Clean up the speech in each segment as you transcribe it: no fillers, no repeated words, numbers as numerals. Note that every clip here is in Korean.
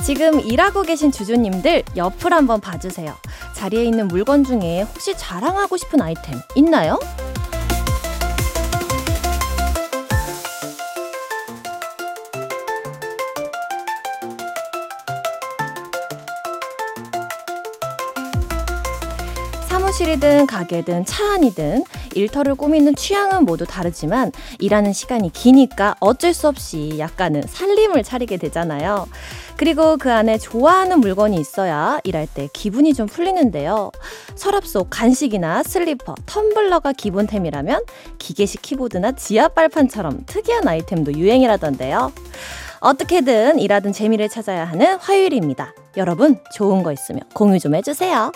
지금 일하고 계신 주주님들 옆을 한번 봐주세요. 자리에 있는 물건 중에 혹시 자랑하고 싶은 아이템 있나요? 사무실이든 가게든 차 안이든 일터를 꾸미는 취향은 모두 다르지만 일하는 시간이 기니까 어쩔 수 없이 약간은 살림을 차리게 되잖아요. 그리고 그 안에 좋아하는 물건이 있어야 일할 때 기분이 좀 풀리는데요. 서랍 속 간식이나 슬리퍼, 텀블러가 기본템이라면 기계식 키보드나 지압 발판처럼 특이한 아이템도 유행이라던데요. 어떻게든 일하든 재미를 찾아야 하는 화요일입니다. 여러분 좋은 거 있으면 공유 좀 해주세요.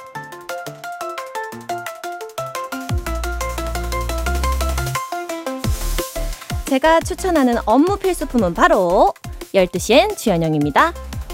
제가 추천하는 업무 필수품은 바로 12시엔 주현영입니다.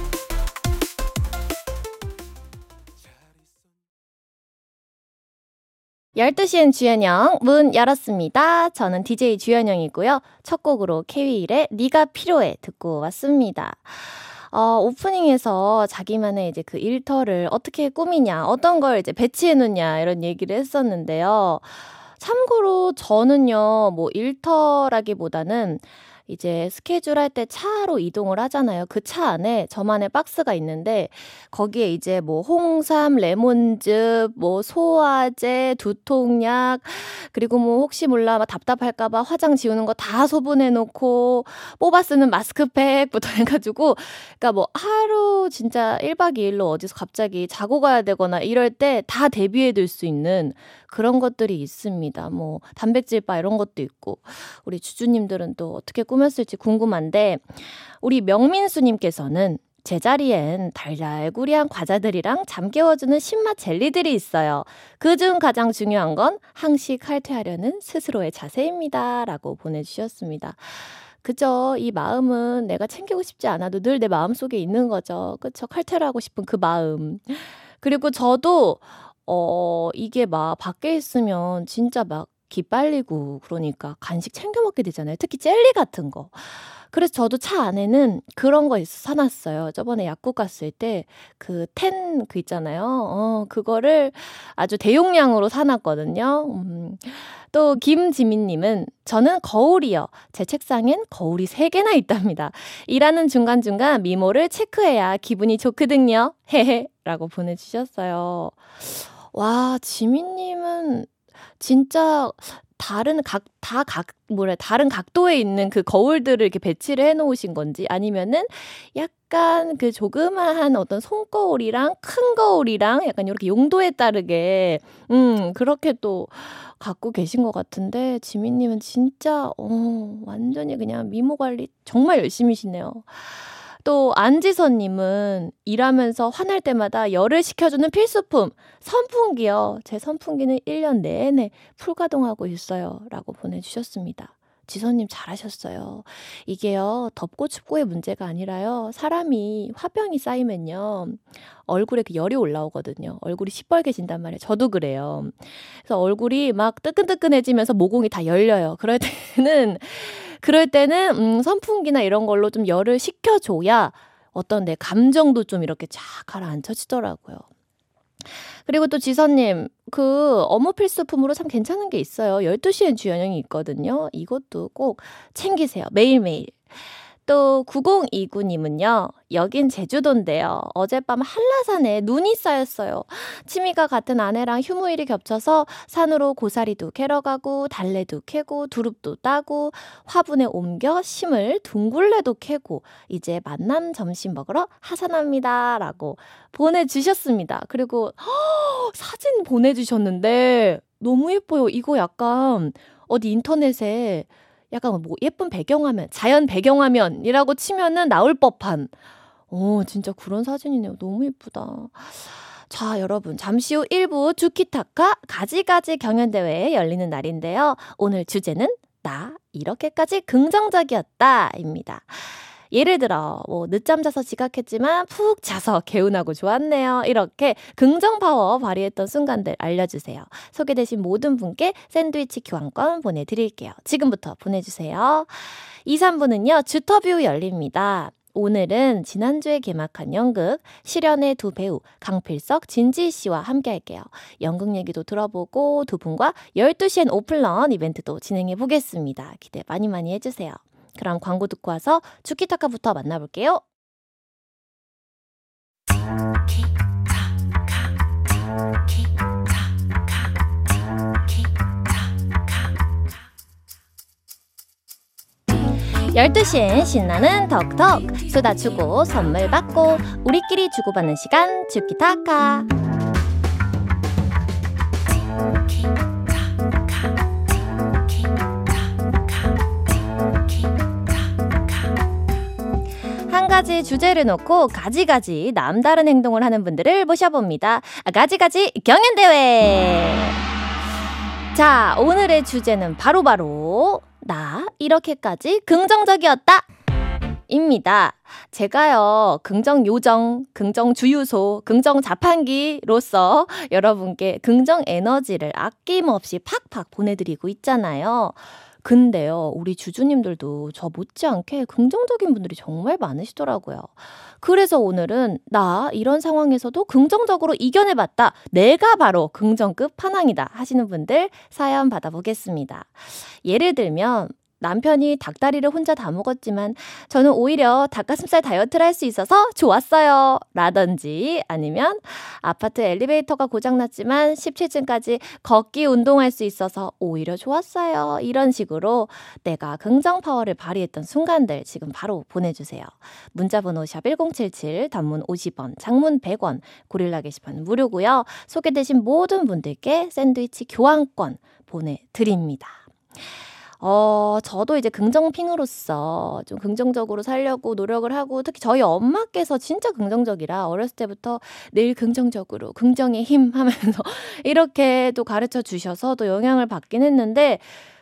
12시엔 주현영 문 열었습니다. 저는 DJ 주현영이고요. 첫 곡으로 케이윌의 네가 필요해 듣고 왔습니다. 오프닝에서 자기만의 이제 그 일터를 어떻게 꾸미냐, 어떤 걸 이제 배치해 놓냐 이런 얘기를 했었는데요. 참고로 저는요, 뭐 일터라기보다는 이제 스케줄 할 때 차로 이동을 하잖아요. 그 차 안에 저만의 박스가 있는데 거기에 이제 뭐 홍삼, 레몬즙, 뭐 소화제, 두통약, 그리고 뭐 혹시 몰라 막 답답할까 봐 화장 지우는 거 다 소분해 놓고 뽑아 쓰는 마스크팩부터 해가지고, 그러니까 뭐 하루 진짜 1박 2일로 어디서 갑자기 자고 가야 되거나 이럴 때 다 대비해 둘 수 있는 그런 것들이 있습니다. 뭐 단백질 바 이런 것도 있고. 우리 주주님들은 또 어떻게 꾸몄을지 궁금한데, 우리 명민수님께서는 제자리엔 달달구리한 과자들이랑 잠 깨워주는 신맛 젤리들이 있어요. 그중 가장 중요한 건 항시 칼퇴하려는 스스로의 자세입니다. 라고 보내주셨습니다. 그죠? 이 마음은 내가 챙기고 싶지 않아도 늘 내 마음속에 있는 거죠. 그쵸? 칼퇴를 하고 싶은 그 마음. 그리고 저도 이게 막 밖에 있으면 진짜 막 기빨리고 그러니까 간식 챙겨 먹게 되잖아요. 특히 젤리 같은 거. 그래서 저도 차 안에는 그런 거 사놨어요. 저번에 약국 갔을 때 그 그 있잖아요. 그거를 아주 대용량으로 사놨거든요. 또 김지민님은 저는 거울이요. 제 책상엔 거울이 3개나 있답니다. 일하는 중간중간 미모를 체크해야 기분이 좋거든요. 헤헤 라고 보내주셨어요. 와, 지민님은 진짜 다른 각도에 있는 그 거울들을 이렇게 배치를 해 놓으신 건지, 아니면은 약간 그 조그마한 어떤 손거울이랑 큰 거울이랑 약간 이렇게 용도에 따르게, 그렇게 또 갖고 계신 것 같은데, 지민님은 진짜, 완전히 그냥 미모 관리 정말 열심히시네요. 또 안지선님은 일하면서 화날 때마다 열을 식혀주는 필수품 선풍기요. 제 선풍기는 1년 내내 풀가동하고 있어요. 라고 보내주셨습니다. 지선님 잘하셨어요. 이게요, 덥고 춥고의 문제가 아니라요, 사람이 화병이 쌓이면요 얼굴에 그 열이 올라오거든요. 얼굴이 시뻘개진단 말이에요. 저도 그래요. 그래서 얼굴이 막 뜨끈뜨끈해지면서 모공이 다 열려요. 그럴 때는 선풍기나 이런 걸로 좀 열을 식혀줘야 어떤 내 감정도 좀 이렇게 쫙 가라앉혀지더라고요. 그리고 또 지선님, 그 업무 필수품으로 참 괜찮은 게 있어요. 12시엔 주연영이 있거든요. 이것도 꼭 챙기세요. 매일매일. 또 9029님은요. 여긴 제주도인데요. 어젯밤 한라산에 눈이 쌓였어요. 취미가 같은 아내랑 휴무일이 겹쳐서 산으로 고사리도 캐러 가고 달래도 캐고 두릅도 따고 화분에 옮겨 심을 둥굴레도 캐고 이제 만남 점심 먹으러 하산합니다. 라고 보내주셨습니다. 그리고 사진 보내주셨는데 너무 예뻐요. 이거 약간 어디 인터넷에 약간 뭐 예쁜 배경화면, 자연 배경화면이라고 치면은 나올 법한, 진짜 그런 사진이네요. 너무 예쁘다. 자, 여러분, 잠시 후 1부 주키타카 가지가지 경연대회 열리는 날인데요. 오늘 주제는 나 이렇게까지 긍정적이었다입니다. 예를 들어 뭐 늦잠 자서 지각했지만 푹 자서 개운하고 좋았네요. 이렇게 긍정 파워 발휘했던 순간들 알려주세요. 소개되신 모든 분께 샌드위치 교환권 보내드릴게요. 지금부터 보내주세요. 2, 3부는요. 주터뷰 열립니다. 오늘은 지난주에 개막한 연극 실연의 두 배우 강필석, 진지 씨와 함께 할게요. 연극 얘기도 들어보고 두 분과 12시엔 오픈런 이벤트도 진행해 보겠습니다. 기대 많이 많이 해주세요. 그럼 광고 듣고 와서 주키타카부터 만나볼게요. 열두 시엔 신나는 덕덕 수다 주고 선물 받고 우리끼리 주고받는 시간 주키타카. 한 가지 주제를 놓고 가지가지 남다른 행동을 하는 분들을 모셔봅니다. 가지가지 경연대회. 자, 오늘의 주제는 바로 나 이렇게까지 긍정적이었다 입니다. 제가요 긍정 요정, 긍정 주유소, 긍정 자판기로서 여러분께 긍정 에너지를 아낌없이 팍팍 보내드리고 있잖아요. 근데요, 우리 주주님들도 저 못지않게 긍정적인 분들이 정말 많으시더라고요. 그래서 오늘은 나 이런 상황에서도 긍정적으로 이겨내봤다. 내가 바로 긍정급 파낭이다 하시는 분들 사연 받아보겠습니다. 예를 들면 남편이 닭다리를 혼자 다 먹었지만 저는 오히려 닭가슴살 다이어트를 할 수 있어서 좋았어요. 라든지 아니면 아파트 엘리베이터가 고장났지만 17층까지 걷기 운동할 수 있어서 오히려 좋았어요. 이런 식으로 내가 긍정 파워를 발휘했던 순간들 지금 바로 보내주세요. 문자번호 샵 1077, 단문 50원, 장문 100원, 고릴라 게시판 무료고요. 소개되신 모든 분들께 샌드위치 교환권 보내드립니다. 저도 이제 긍정핑으로서 좀 긍정적으로 살려고 노력을 하고 특히 저희 엄마께서 진짜 긍정적이라 어렸을 때부터 늘 긍정적으로 긍정의 힘 하면서 이렇게 또 가르쳐 주셔서 또 영향을 받긴 했는데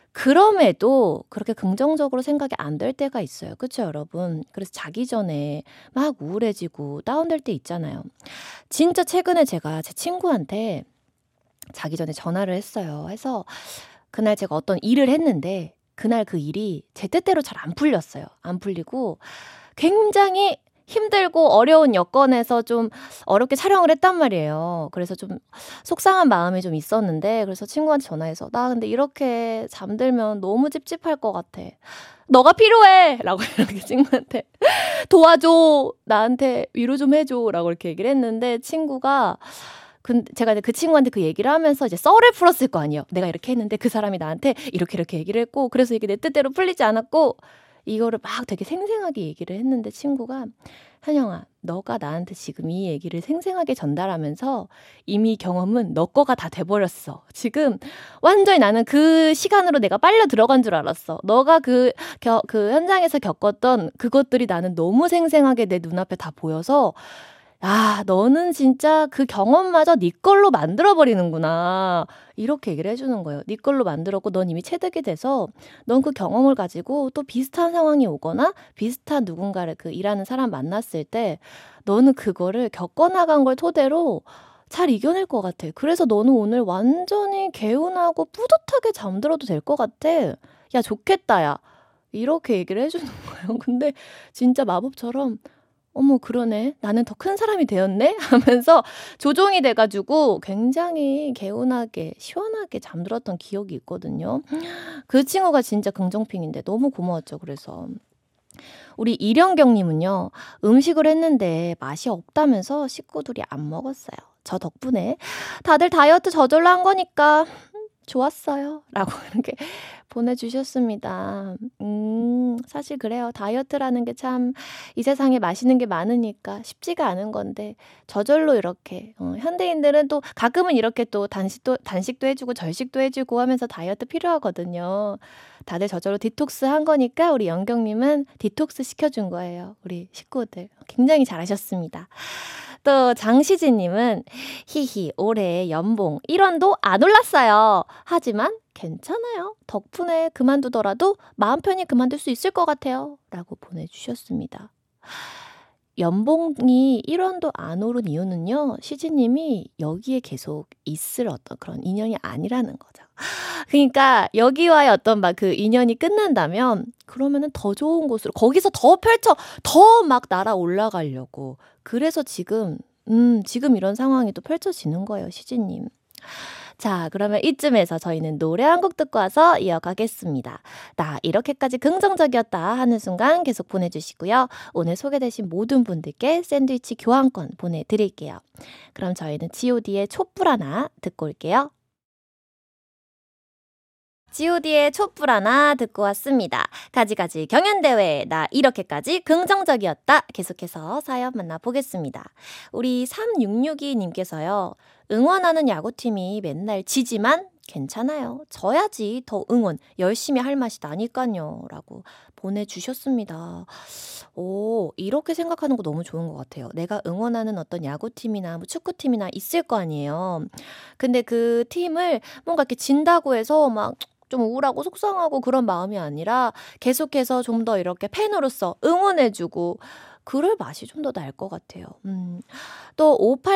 그럼에도 그렇게 긍정적으로 생각이 안 될 때가 있어요. 그렇죠, 여러분? 그래서 자기 전에 막 우울해지고 다운될 때 있잖아요. 진짜 최근에 제가 제 친구한테 자기 전에 전화를 했어요. 해서 그날 제가 어떤 일을 했는데 그날 그 일이 제 뜻대로 잘 안 풀렸어요. 안 풀리고 굉장히 힘들고 어려운 여건에서 좀 어렵게 촬영을 했단 말이에요. 그래서 좀 속상한 마음이 좀 있었는데 그래서 친구한테 전화해서 나 근데 이렇게 잠들면 너무 찝찝할 것 같아. 너가 필요해! 라고 이렇게 친구한테 도와줘! 나한테 위로 좀 해줘! 라고 이렇게 얘기를 했는데 친구가 근데 제가 그 친구한테 그 얘기를 하면서 이제 썰을 풀었을 거 아니에요. 내가 이렇게 했는데 그 사람이 나한테 이렇게 얘기를 했고 그래서 이게 내 뜻대로 풀리지 않았고 이거를 막 되게 생생하게 얘기를 했는데 친구가 현영아, 너가 나한테 지금 이 얘기를 생생하게 전달하면서 이미 경험은 너 거가 다 돼버렸어. 지금 완전히 나는 그 시간으로 내가 빨려 들어간 줄 알았어. 너가 그 현장에서 겪었던 그것들이 나는 너무 생생하게 내 눈앞에 다 보여서 너는 진짜 그 경험마저 네 걸로 만들어버리는구나. 이렇게 얘기를 해주는 거예요. 네 걸로 만들었고 넌 이미 체득이 돼서 넌 그 경험을 가지고 또 비슷한 상황이 오거나 비슷한 누군가를 그 일하는 사람 만났을 때 너는 그거를 겪어나간 걸 토대로 잘 이겨낼 것 같아. 그래서 너는 오늘 완전히 개운하고 뿌듯하게 잠들어도 될 것 같아. 야, 좋겠다, 야. 이렇게 얘기를 해주는 거예요. 근데 진짜 마법처럼 어머 그러네. 나는 더 큰 사람이 되었네? 하면서 조종이 돼가지고 굉장히 개운하게 시원하게 잠들었던 기억이 있거든요. 그 친구가 진짜 긍정핑인데 너무 고마웠죠. 그래서 우리 이령경님은요. 음식을 했는데 맛이 없다면서 식구들이 안 먹었어요. 저 덕분에 다들 다이어트 저절로 한 거니까 좋았어요. 라고 이렇게 보내주셨습니다. 사실 그래요. 다이어트라는 게 참 이 세상에 맛있는 게 많으니까 쉽지가 않은 건데 저절로 이렇게 현대인들은 또 가끔은 이렇게 또 단식도 해주고 절식도 해주고 하면서 다이어트 필요하거든요. 다들 저절로 디톡스 한 거니까 우리 영경님은 디톡스 시켜준 거예요. 우리 식구들. 굉장히 잘하셨습니다. 또 장시진님은 히히 올해 연봉 1원도 안 올랐어요. 하지만 괜찮아요. 덕분에 그만두더라도 마음 편히 그만둘 수 있을 것 같아요. 라고 보내주셨습니다. 연봉이 1 원도 안 오른 이유는요. 시즈님이 여기에 계속 있을 어떤 그런 인연이 아니라는 거죠. 그러니까 여기와의 어떤 막 그 인연이 끝난다면 그러면은 더 좋은 곳으로 거기서 더 막 날아 올라가려고. 그래서 지금 이런 상황이 또 펼쳐지는 거예요, 시즈님. 자, 그러면 이쯤에서 저희는 노래 한 곡 듣고 와서 이어가겠습니다. 나 이렇게까지 긍정적이었다 하는 순간 계속 보내주시고요. 오늘 소개되신 모든 분들께 샌드위치 교환권 보내드릴게요. 그럼 저희는 god의 촛불 하나 듣고 올게요. god의 촛불 하나 듣고 왔습니다. 가지가지 경연대회 나 이렇게까지 긍정적이었다. 계속해서 사연 만나보겠습니다. 우리 3662님께서요. 응원하는 야구팀이 맨날 지지만 괜찮아요. 져야지 더 응원 열심히 할 맛이 나니까요. 라고 보내주셨습니다. 오, 이렇게 생각하는 거 너무 좋은 것 같아요. 내가 응원하는 어떤 야구팀이나 뭐 축구팀이나 있을 거 아니에요. 근데 그 팀을 뭔가 이렇게 진다고 해서 막 좀 우울하고 속상하고 그런 마음이 아니라 계속해서 좀 더 이렇게 팬으로서 응원해주고 그럴 맛이 좀 더 날 것 같아요. 또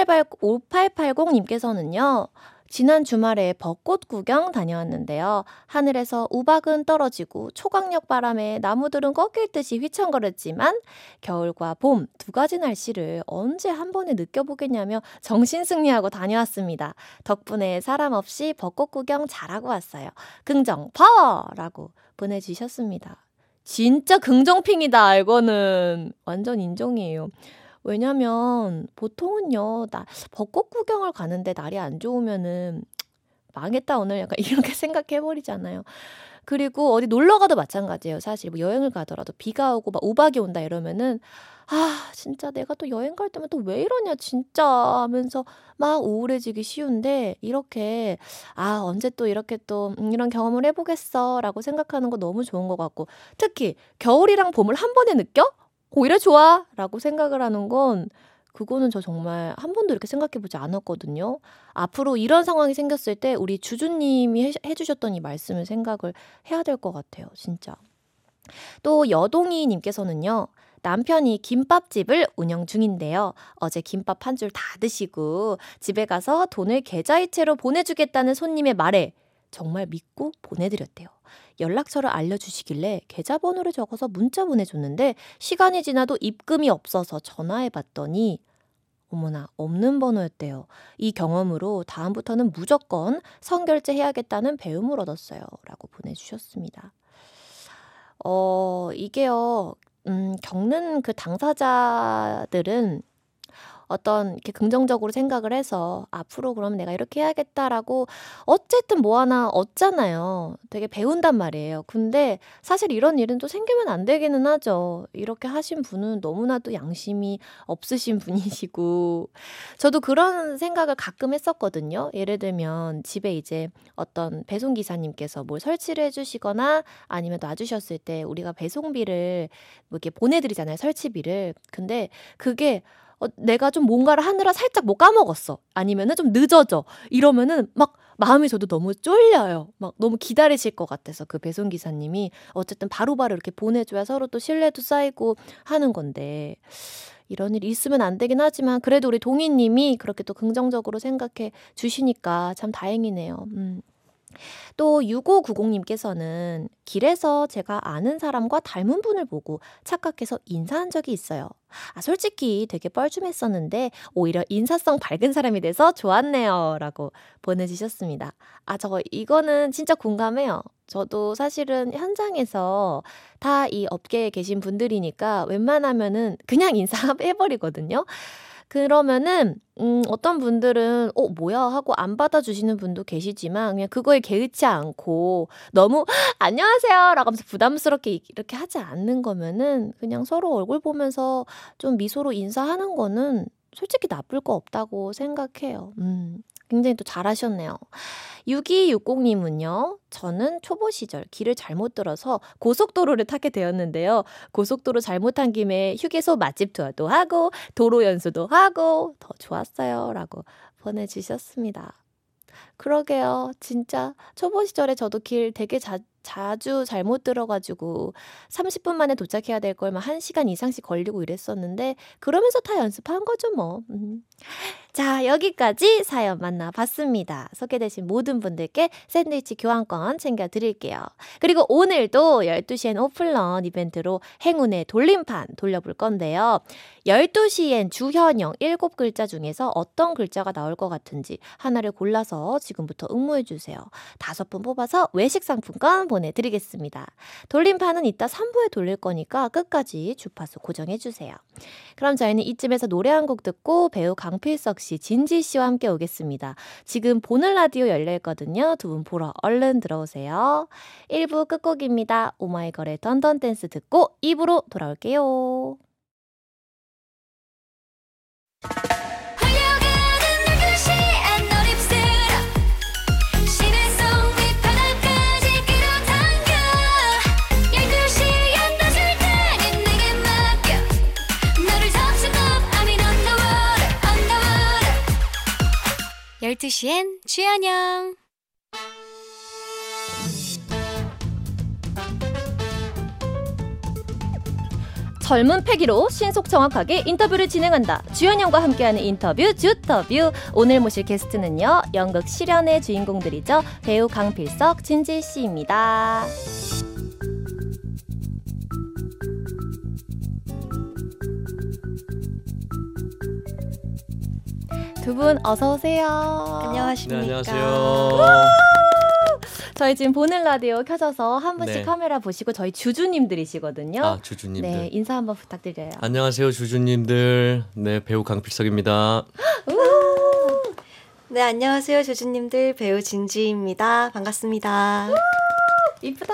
5880님께서는요. 지난 주말에 벚꽃 구경 다녀왔는데요. 하늘에서 우박은 떨어지고 초강력 바람에 나무들은 꺾일 듯이 휘청거렸지만 겨울과 봄 두 가지 날씨를 언제 한 번에 느껴보겠냐며 정신승리하고 다녀왔습니다. 덕분에 사람 없이 벚꽃 구경 잘하고 왔어요. 긍정 파워라고 보내주셨습니다. 진짜 긍정핑이다, 이거는. 완전 인정이에요. 왜냐면 보통은요, 벚꽃 구경을 가는데 날이 안 좋으면은 망했다 오늘 약간 이렇게 생각해 버리잖아요. 그리고 어디 놀러 가도 마찬가지예요. 사실 뭐 여행을 가더라도 비가 오고 막 우박이 온다 이러면은 아, 진짜 내가 또 여행 갈 때면 또 왜 이러냐 진짜 하면서 막 우울해지기 쉬운데 이렇게 아, 언제 또 이렇게 또 이런 경험을 해보겠어라고 생각하는 거 너무 좋은 것 같고 특히 겨울이랑 봄을 한 번에 느껴? 오히려 좋아라고 생각을 하는 건 그거는 저 정말 한 번도 이렇게 생각해 보지 않았거든요. 앞으로 이런 상황이 생겼을 때 우리 주주님이 해주셨던 이 말씀을 생각을 해야 될 것 같아요. 진짜. 또 여동이 님께서는요. 남편이 김밥집을 운영 중인데요. 어제 김밥 한 줄 다 드시고 집에 가서 돈을 계좌이체로 보내주겠다는 손님의 말에 정말 믿고 보내드렸대요. 연락처를 알려주시길래 계좌번호를 적어서 문자 보내줬는데 시간이 지나도 입금이 없어서 전화해봤더니 어머나 없는 번호였대요. 이 경험으로 다음부터는 무조건 선결제 해야겠다는 배움을 얻었어요. 라고 보내주셨습니다. 이게요, 겪는 그 당사자들은 어떤 이렇게 긍정적으로 생각을 해서 앞으로 그럼 내가 이렇게 해야겠다라고 어쨌든 뭐 하나 얻잖아요. 되게 배운단 말이에요. 근데 사실 이런 일은 또 생기면 안 되기는 하죠. 이렇게 하신 분은 너무나도 양심이 없으신 분이시고 저도 그런 생각을 가끔 했었거든요. 예를 들면 집에 이제 어떤 배송기사님께서 뭘 설치를 해주시거나 아니면 놔주셨을 때 우리가 배송비를 뭐 이렇게 보내드리잖아요. 설치비를. 근데 그게 내가 좀 뭔가를 하느라 살짝 뭐 까먹었어. 아니면은 좀 늦어져. 이러면은 막 마음이 저도 너무 쫄려요. 막 너무 기다리실 것 같아서 그 배송기사님이 어쨌든 바로바로 이렇게 보내줘야 서로 또 신뢰도 쌓이고 하는 건데 이런 일이 있으면 안 되긴 하지만 그래도 우리 동희님이 그렇게 또 긍정적으로 생각해 주시니까 참 다행이네요. 또 6590님께서는 길에서 제가 아는 사람과 닮은 분을 보고 착각해서 인사한 적이 있어요. 아, 솔직히 되게 뻘쭘했었는데 오히려 인사성 밝은 사람이 돼서 좋았네요. 라고 보내주셨습니다. 아, 이거는 진짜 공감해요. 저도 사실은 현장에서 다 이 업계에 계신 분들이니까 웬만하면은 그냥 인사해버리거든요. 그러면은 어떤 분들은 뭐야 하고 안 받아주시는 분도 계시지만 그냥 그거에 개의치 않고 너무 안녕하세요 라고 하면서 부담스럽게 이렇게 하지 않는 거면은 그냥 서로 얼굴 보면서 좀 미소로 인사하는 거는 솔직히 나쁠 거 없다고 생각해요. 굉장히 또 잘하셨네요. 6260님은요. 저는 초보 시절 길을 잘못 들어서 고속도로를 타게 되었는데요. 고속도로 잘못한 김에 휴게소 맛집 투어도 하고 도로 연수도 하고 더 좋았어요. 라고 보내주셨습니다. 그러게요. 진짜 초보 시절에 저도 길 되게 자주 잘못 들어가지고 30분 만에 도착해야 될 걸만 1시간 이상씩 걸리고 이랬었는데 그러면서 다 연습한 거죠 뭐. 자, 여기까지 사연 만나봤습니다. 소개되신 모든 분들께 샌드위치 교환권 챙겨드릴게요. 그리고 오늘도 12시엔 오픈런 이벤트로 행운의 돌림판 돌려볼 건데요. 12시엔 주현영 7글자 중에서 어떤 글자가 나올 것 같은지 하나를 골라서 지금부터 응모해주세요. 5분 뽑아서 외식 상품권 보내드리겠습니다. 돌림판은 이따 3부에 돌릴 거니까 끝까지 주파수 고정해주세요. 그럼 저희는 이쯤에서 노래 한 곡 듣고 배우 강필석 씨, 진지 씨와 함께 오겠습니다. 지금 보는 라디오 열려있거든요. 두 분 보러 얼른 들어오세요. 1부 끝곡입니다. 오마이걸의 던던 댄스 듣고 2부로 돌아올게요. 열두 시엔 주현영. 젊은 패기로 신속 정확하게 인터뷰를 진행한다. 주현영과 함께하는 인터뷰 주터뷰. 오늘 모실 게스트는요, 연극 실연의 주인공들이죠. 배우 강필석, 진지 씨입니다. 두 분 어서 오세요. 안녕하십니까. 네, 안녕하세요. 저희 지금 보는 라디오 켜져서 한 분씩 네. 카메라 보시고 저희 주주님들이시거든요. 아, 주주님들. 네, 인사 한번 부탁드려요. 안녕하세요, 주주님들. 네, 배우 강필석입니다. 네, 안녕하세요, 조주님들. 배우 진지입니다. 반갑습니다. 이쁘다.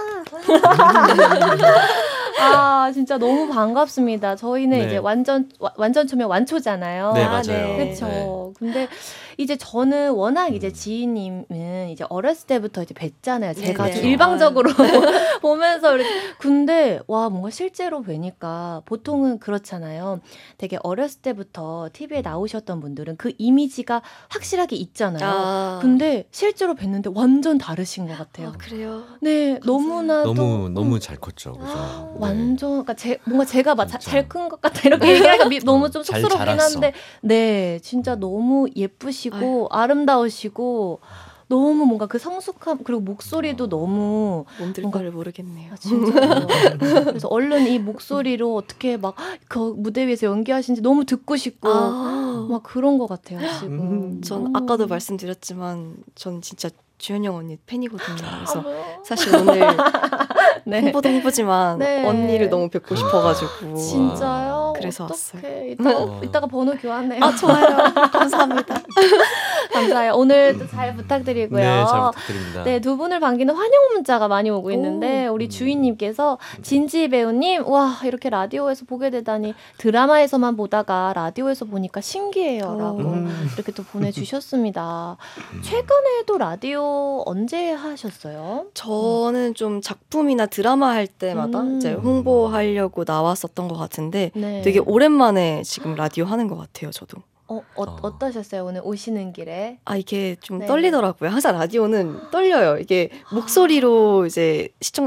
아, 진짜 너무 반갑습니다. 저희는 네. 이제 완전 초면 완초잖아요. 네, 아, 맞아요. 네. 그렇죠. 네. 근데 이제 저는 워낙 이제 지희님은 이제 어렸을 때부터 이제 뵀잖아요. 제가 네네. 좀 일방적으로 보면서 근데 와 뭔가 실제로 뵈니까 보통은 그렇잖아요. 되게 어렸을 때부터 TV에 나오셨던 분들은 그 이미지가 확실하게 있잖아요. 아, 근데 실제로 뵀는데 완전 다르신 것 같아요. 아, 그래요? 네, 너무나도 너무 잘 컸죠, 그죠? 네. 완전 그러니까 뭔가 제가 막 진짜. 잘 큰 것 같다 이렇게 얘기하니까 너무 좀 잘 쑥스럽긴 자랐어. 한데 네 진짜 너무 예쁘시고 아름다우시고 너무 뭔가 그 성숙함 그리고 목소리도 너무 몸둘바를 모르겠네요. 아, 진짜요. 그래서 얼른 이 목소리로 어떻게 막 그 무대 위에서 연기하신지 너무 듣고 싶고 아, 막 그런 것 같아요 지금. 전 아까도 말씀드렸지만 전 진짜 주현영 언니 팬이거든요. 그래서 아, 사실 오늘 네. 홍보도 홍보지만 네. 언니를 너무 뵙고 싶어가지고 진짜요? 그래서 어떡해. 왔어요. 이따가 번호 교환해요. 아, 좋아요. 감사합니다. 감사해요. 오늘도 잘 부탁드리고요. 네, 잘 부탁드립니다. 네, 두 분을 반기는 환영 문자가 많이 오고 있는데 우리 주인님께서 진지 배우님 와 이렇게 라디오에서 보게 되다니 드라마에서만 보다가 라디오에서 보니까 신기해요 라고 이렇게 또 보내주셨습니다. 최근에도 라디오 언제 하셨어요? 저는 좀 작품이나 드라마 할 때마다 이제 홍보하려고 나왔었던 것 같은데 네. 되게 오랜만에 지금 라디오 하는 것 같아요, 저도. 어떠셨어요? 오늘 오시는 길에? 아, 이게 좀 네. 떨리더라고요. 항상 라디오는 떨려요. 이게 목소리로 이제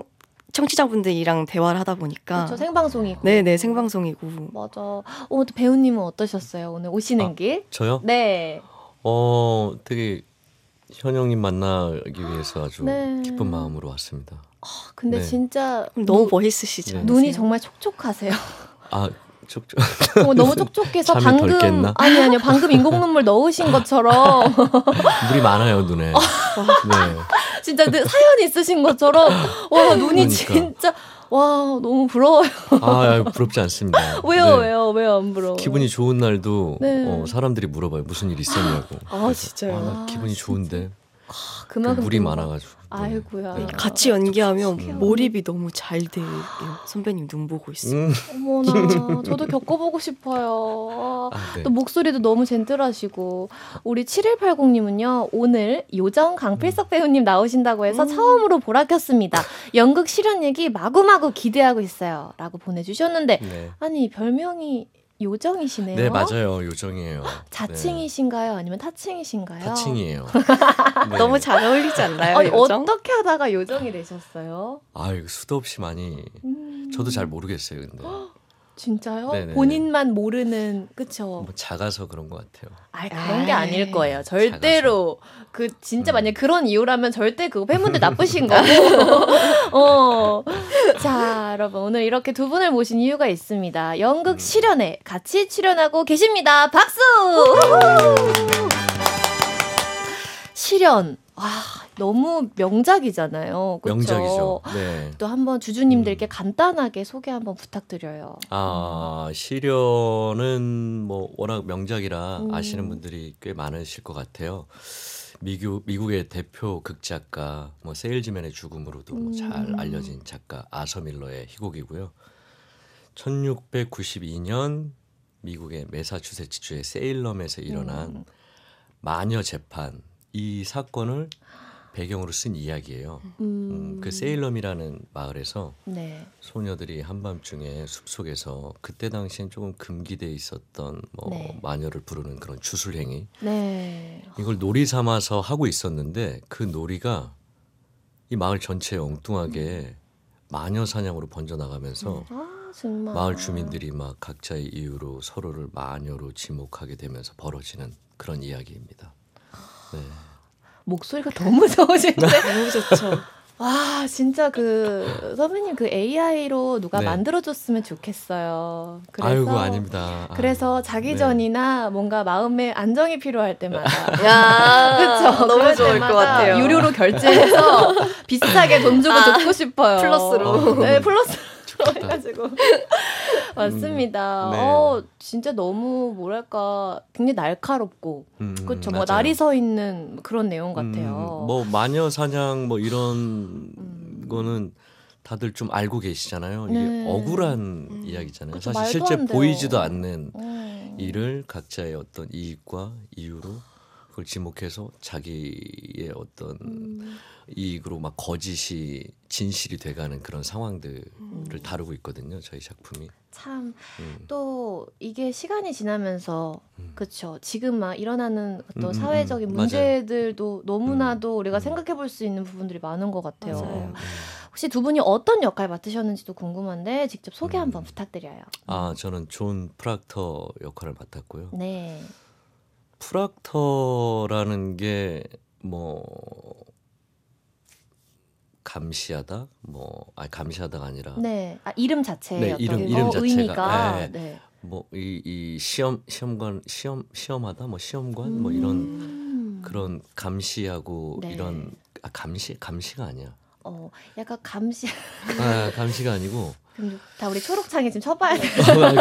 청취자분들이랑 대화를 하다 보니까. 그렇죠. 생방송이고. 네네, 생방송이고. 맞아. 또 배우님은 어떠셨어요? 오늘 오시는 길? 저요? 네. 되게 현영님 만나기 위해서 아주 네. 기쁜 마음으로 왔습니다. 근데 네. 진짜 너무 멋있으시죠? 네. 눈이 정말 촉촉하세요. 아, 너무 촉촉해서 잠이 덜 방금 깼나? 아니요 방금 인공 눈물 넣으신 것처럼 물이 많아요, 눈에. 네. 진짜 사연 있으신 것처럼 와 눈이 그러니까. 진짜 와 너무 부러워요. 부럽지 않습니다. 왜요 네. 왜요 안 부러워? 기분이 좋은 날도 네. 사람들이 물어봐요. 무슨 일 있었냐고. 아, 진짜요? 나 기분이 좋은데 그만큼 물이 또 많아가지고. 아이고야. 네. 같이 연기하면 촉촉해요. 몰입이 너무 잘 돼요. 선배님 눈 보고 있어요. 어머나 저도 겪어보고 싶어요. 네. 또 목소리도 너무 젠틀하시고 우리 7180님은요 오늘 요정 강필석 배우님 나오신다고 해서 처음으로 보라 켰습니다. 연극 실현 얘기 마구마구 기대하고 있어요 라고 보내주셨는데 네. 아니 별명이 요정이시네요. 네, 맞아요. 요정이에요. 자칭이신가요? 아니면 타칭이신가요? 네. 타칭이에요. 네. 너무 잘 어울리지 않나요? 아니, 요정? 어떻게 하다가 요정이 되셨어요? 아, 이거 수도 없이 많이 저도 잘 모르겠어요. 근데 진짜요? 네네. 본인만 모르는 그쵸? 뭐 작아서 그런 것 같아요. 아 그런 게 에이, 아닐 거예요. 절대로 그 진짜 만약 그런 이유라면 절대 그 팬분들 나쁘신 거고. 자 여러분 오늘 이렇게 두 분을 모신 이유가 있습니다. 연극 실연에 같이 출연하고 계십니다. 박수. 실연. 와 너무 명작이잖아요. 그쵸? 명작이죠. 네. 또 한번 주주님들께 간단하게 소개 한번 부탁드려요. 아, 시련은 뭐 워낙 명작이라 아시는 분들이 꽤 많으실 것 같아요. 미국의 대표 극작가 뭐 세일즈맨의 죽음으로도 뭐 잘 알려진 작가 아서 밀러의 희곡이고요. 1692년 미국의 매사추세츠주의 세일럼에서 일어난 마녀 재판 이 사건을 배경으로 쓴 이야기예요. 그 세일럼이라는 마을에서 네. 소녀들이 한밤중에 숲속에서 그때 당시엔 조금 금기돼 있었던 뭐 네. 마녀를 부르는 그런 주술행위 네. 이걸 놀이 삼아서 하고 있었는데 그 놀이가 이 마을 전체에 엉뚱하게 마녀 사냥으로 번져나가면서 아 정말. 마을 주민들이 막 각자의 이유로 서로를 마녀로 지목하게 되면서 벌어지는 그런 이야기입니다. 네. 목소리가 너무 좋으신데. 너무 좋죠. 와 진짜 그 선배님 그 AI로 누가 네. 만들어줬으면 좋겠어요. 그래서 아이고 아닙니다. 그래서 자기 네. 전이나 뭔가 마음의 안정이 필요할 때마다 야, 그쵸? 너무 그럴 좋을 것 때마다 같아요. 유료로 결제해서 비싸게 돈 주고 듣고 싶어요. 플러스로. 네 플러스로 좋겠다. 해가지고 맞습니다. 네. 진짜 너무 뭐랄까 굉장히 날카롭고 그렇죠. 뭐 맞아요. 날이 서 있는 그런 내용 같아요. 뭐 마녀 사냥 뭐 이런 거는 다들 좀 알고 계시잖아요. 이게 네. 억울한 이야기잖아요. 그쵸, 사실 말도 실제 안 돼요. 보이지도 않는 음. 일을 각자의 어떤 이익과 이유로 그걸 지목해서 자기의 어떤 이익으로 막 거짓이 진실이 돼가는 그런 상황들을 다루고 있거든요. 저희 작품이. 참 음. 또 이게 시간이 지나면서 그쵸 지금 막 일어나는 어떤 사회적인 맞아요. 문제들도 너무나도 우리가 생각해 볼 수 있는 부분들이 많은 것 같아요. 맞아요. 혹시 두 분이 어떤 역할 맡으셨는지도 궁금한데 직접 소개 한번 부탁드려요. 아 저는 존 프락터 역할을 맡았고요. 네. 프락터라는 게 뭐 감시하다 감시하다가 아니라 네. 아, 이름 자체의 네, 어떤 이름 자체가. 의미가 네. 네. 뭐 이 시험하다 뭐 시험관 뭐 이런 그런 감시하고 네. 이런 감시가 아니야. 약간 감시. 감시가 아니고 그럼 다 우리 초록창에 지금 쳐봐야 돼.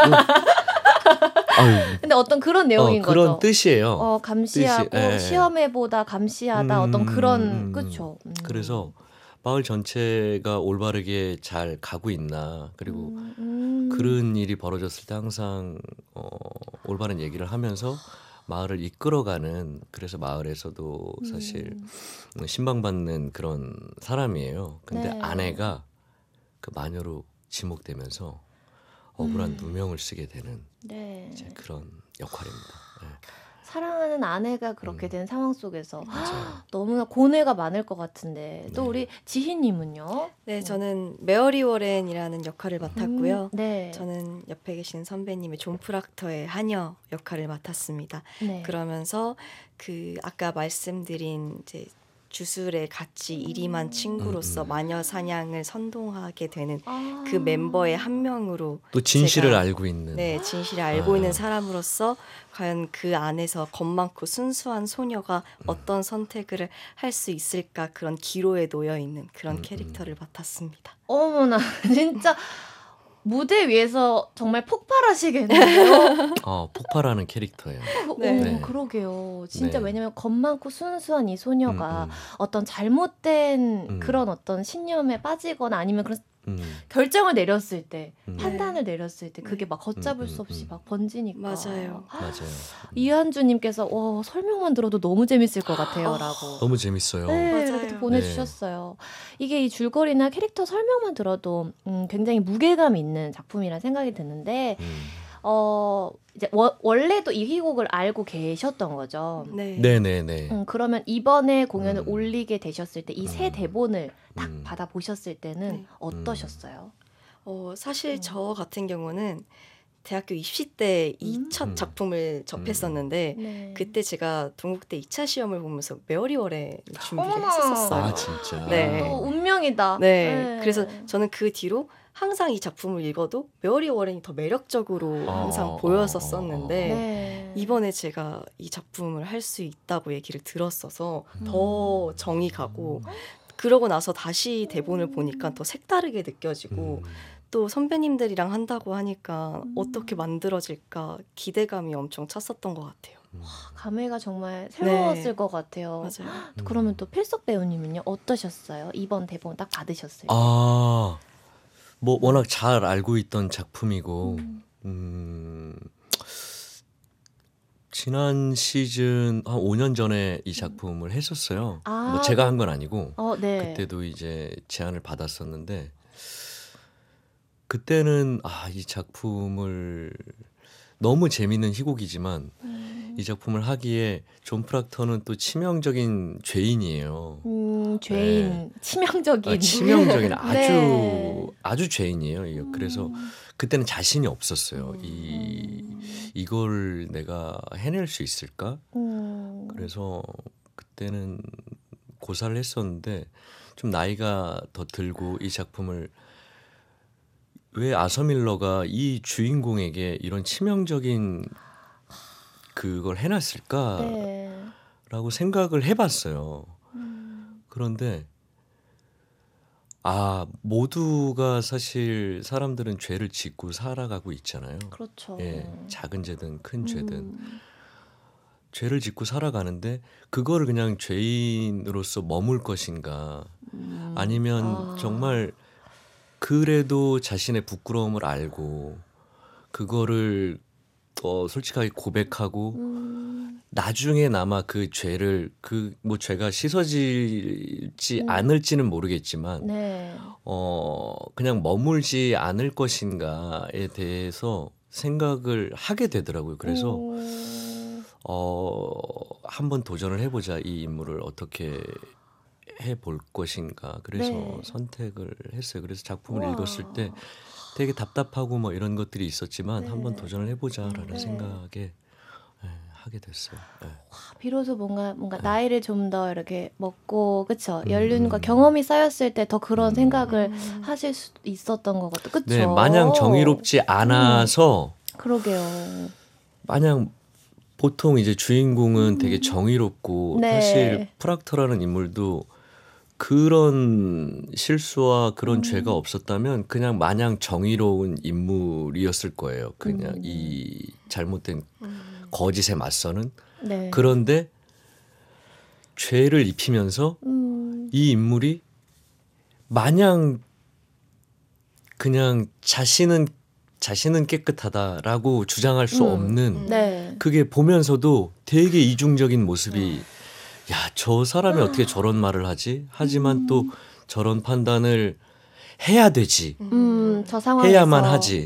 아유, 근데 어떤 그런 내용인 그런 거죠. 뜻이에요. 감시하고 뜻이, 예. 시험해보다 감시하다 어떤 그런 그쵸. 그래서 마을 전체가 올바르게 잘 가고 있나 그리고 그런 일이 벌어졌을 때 항상 올바른 얘기를 하면서 마을을 이끌어가는 그래서 마을에서도 사실 신방받는 그런 사람이에요. 근데 네. 아내가 그 마녀로 지목되면서 억울한 누명을 쓰게 되는 네. 이제 그런 역할입니다. 네. 사랑하는 아내가 그렇게 된 상황 속에서 맞아요. 너무나 고뇌가 많을 것 같은데 또 네. 우리 지희님은요? 네, 저는 메어리 워렌이라는 역할을 맡았고요. 네. 저는 옆에 계신 선배님의 존 프락터의 하녀 역할을 맡았습니다. 네. 그러면서 그 아까 말씀드린 이제 주술에 같이 일임한 친구로서 마녀 사냥을 선동하게 되는 아. 그 멤버의 한 명으로 또 진실을 제가, 알고 있는 네, 진실을 알고 있는 사람으로서 과연 그 안에서 겁 많고 순수한 소녀가 어떤 선택을 할 수 있을까 그런 기로에 놓여 있는 그런 캐릭터를 맡았습니다. 어머나 진짜 무대 위에서 정말 폭발하시겠네요. 폭발하는 캐릭터예요. 네. 네. 그러게요. 진짜 네. 왜냐면 겁 많고 순수한 이 소녀가 어떤 잘못된 그런 어떤 신념에 빠지거나 아니면 그런 결정을 내렸을 때 판단을 내렸을 때 그게 막 걷잡을 수 없이 막 번지니까. 맞아요. 맞아요. 이한주님께서 와 설명만 들어도 너무 재밌을 것 같아요라고. 너무 재밌어요. 네, 맞아요. 이렇게 또 보내주셨어요. 이게 이 줄거리나 캐릭터 설명만 들어도 굉장히 무게감 있는 작품이란 생각이 드는데 이제 원래도 이 희곡을 알고 계셨던 거죠. 네. 네네네. 그러면 이번에 공연을 올리게 되셨을 때 이 새 음. 대본을 딱 음. 받아 보셨을 때는 네. 어떠셨어요? 사실 저 같은 경우는 대학교 입시 때 이 첫 작품을 접했었는데 네. 그때 제가 동국대 2차 시험을 보면서 메어리월에 준비를 어머나. 했었어요. 아 진짜. 네. 운명이다. 네. 그래서 저는 그 뒤로 항상 이 작품을 읽어도 메어리 워렌이 더 매력적으로 항상 보였었었는데 네. 이번에 제가 이 작품을 할 수 있다고 얘기를 들었어서 더 정이 가고 그러고 나서 다시 대본을 보니까 더 색다르게 느껴지고 또 선배님들이랑 한다고 하니까 어떻게 만들어질까 기대감이 엄청 찼었던 것 같아요. 감회가 정말 새로웠을 네. 것 같아요. 맞아요. 그러면 또 필석 배우님은요 어떠셨어요? 이번 대본 딱 받으셨을 때. 아, 뭐 워낙 잘 알고 있던 작품이고 지난 시즌 한 5년 전에 이 작품을 했었어요. 아, 뭐 제가 한 건 아니고 네. 그때도 이제 제안을 받았었는데 그때는 이 작품을 너무 재밌는 희곡이지만 이 작품을 하기에 존 프락터는 또 치명적인 죄인이에요. 죄인, 치명적인. 치명적인 네. 아주 죄인이에요. 그래서 그때는 자신이 없었어요. 이걸 내가 해낼 수 있을까? 그래서 그때는 고사를 했었는데 좀 나이가 더 들고 이 작품을 왜 아서 밀러가 이 주인공에게 이런 치명적인 그걸 해놨을까라고 네. 생각을 해봤어요. 그런데 모두가 사실 사람들은 죄를 짓고 살아가고 있잖아요. 그렇죠. 예, 작은 죄든 큰 죄든 죄를 짓고 살아가는데 그거를 그냥 죄인으로서 머물 것인가 아니면 정말 그래도 자신의 부끄러움을 알고 그거를 솔직하게 고백하고 나중에나마 그 죄를 뭐 죄가 씻어지지 않을지는 모르겠지만 네. 그냥 머물지 않을 것인가에 대해서 생각을 하게 되더라고요. 그래서 한번 도전을 해보자. 이 인물을 어떻게 해볼 것인가. 그래서 네. 선택을 했어요. 그래서 작품을 우와. 읽었을 때 되게 답답하고 뭐 이런 것들이 있었지만 네. 한번 도전을 해보자라는 네. 생각에 하게 됐어요. 네. 비로소 뭔가 나이를 좀 더 이렇게 먹고 그쵸 연륜과 경험이 쌓였을 때 더 그런 생각을 하실 수 있었던 것 같아요. 그쵸? 네, 마냥 정의롭지 않아서 그러게요. 마냥 보통 이제 주인공은 되게 정의롭고 네. 사실 프락터라는 인물도 그런 실수와 그런 죄가 없었다면 그냥 마냥 정의로운 인물이었을 거예요. 그냥 이 잘못된 거짓에 맞서는. 네. 그런데 죄를 입히면서 이 인물이 마냥 그냥 자신은 깨끗하다라고 주장할 수 없는 네. 그게 보면서도 되게 이중적인 모습이 저 사람이 어떻게 저런 말을 하지? 하지만 또 저런 판단을 해야 되지. 저 상황에서 해야만 하지.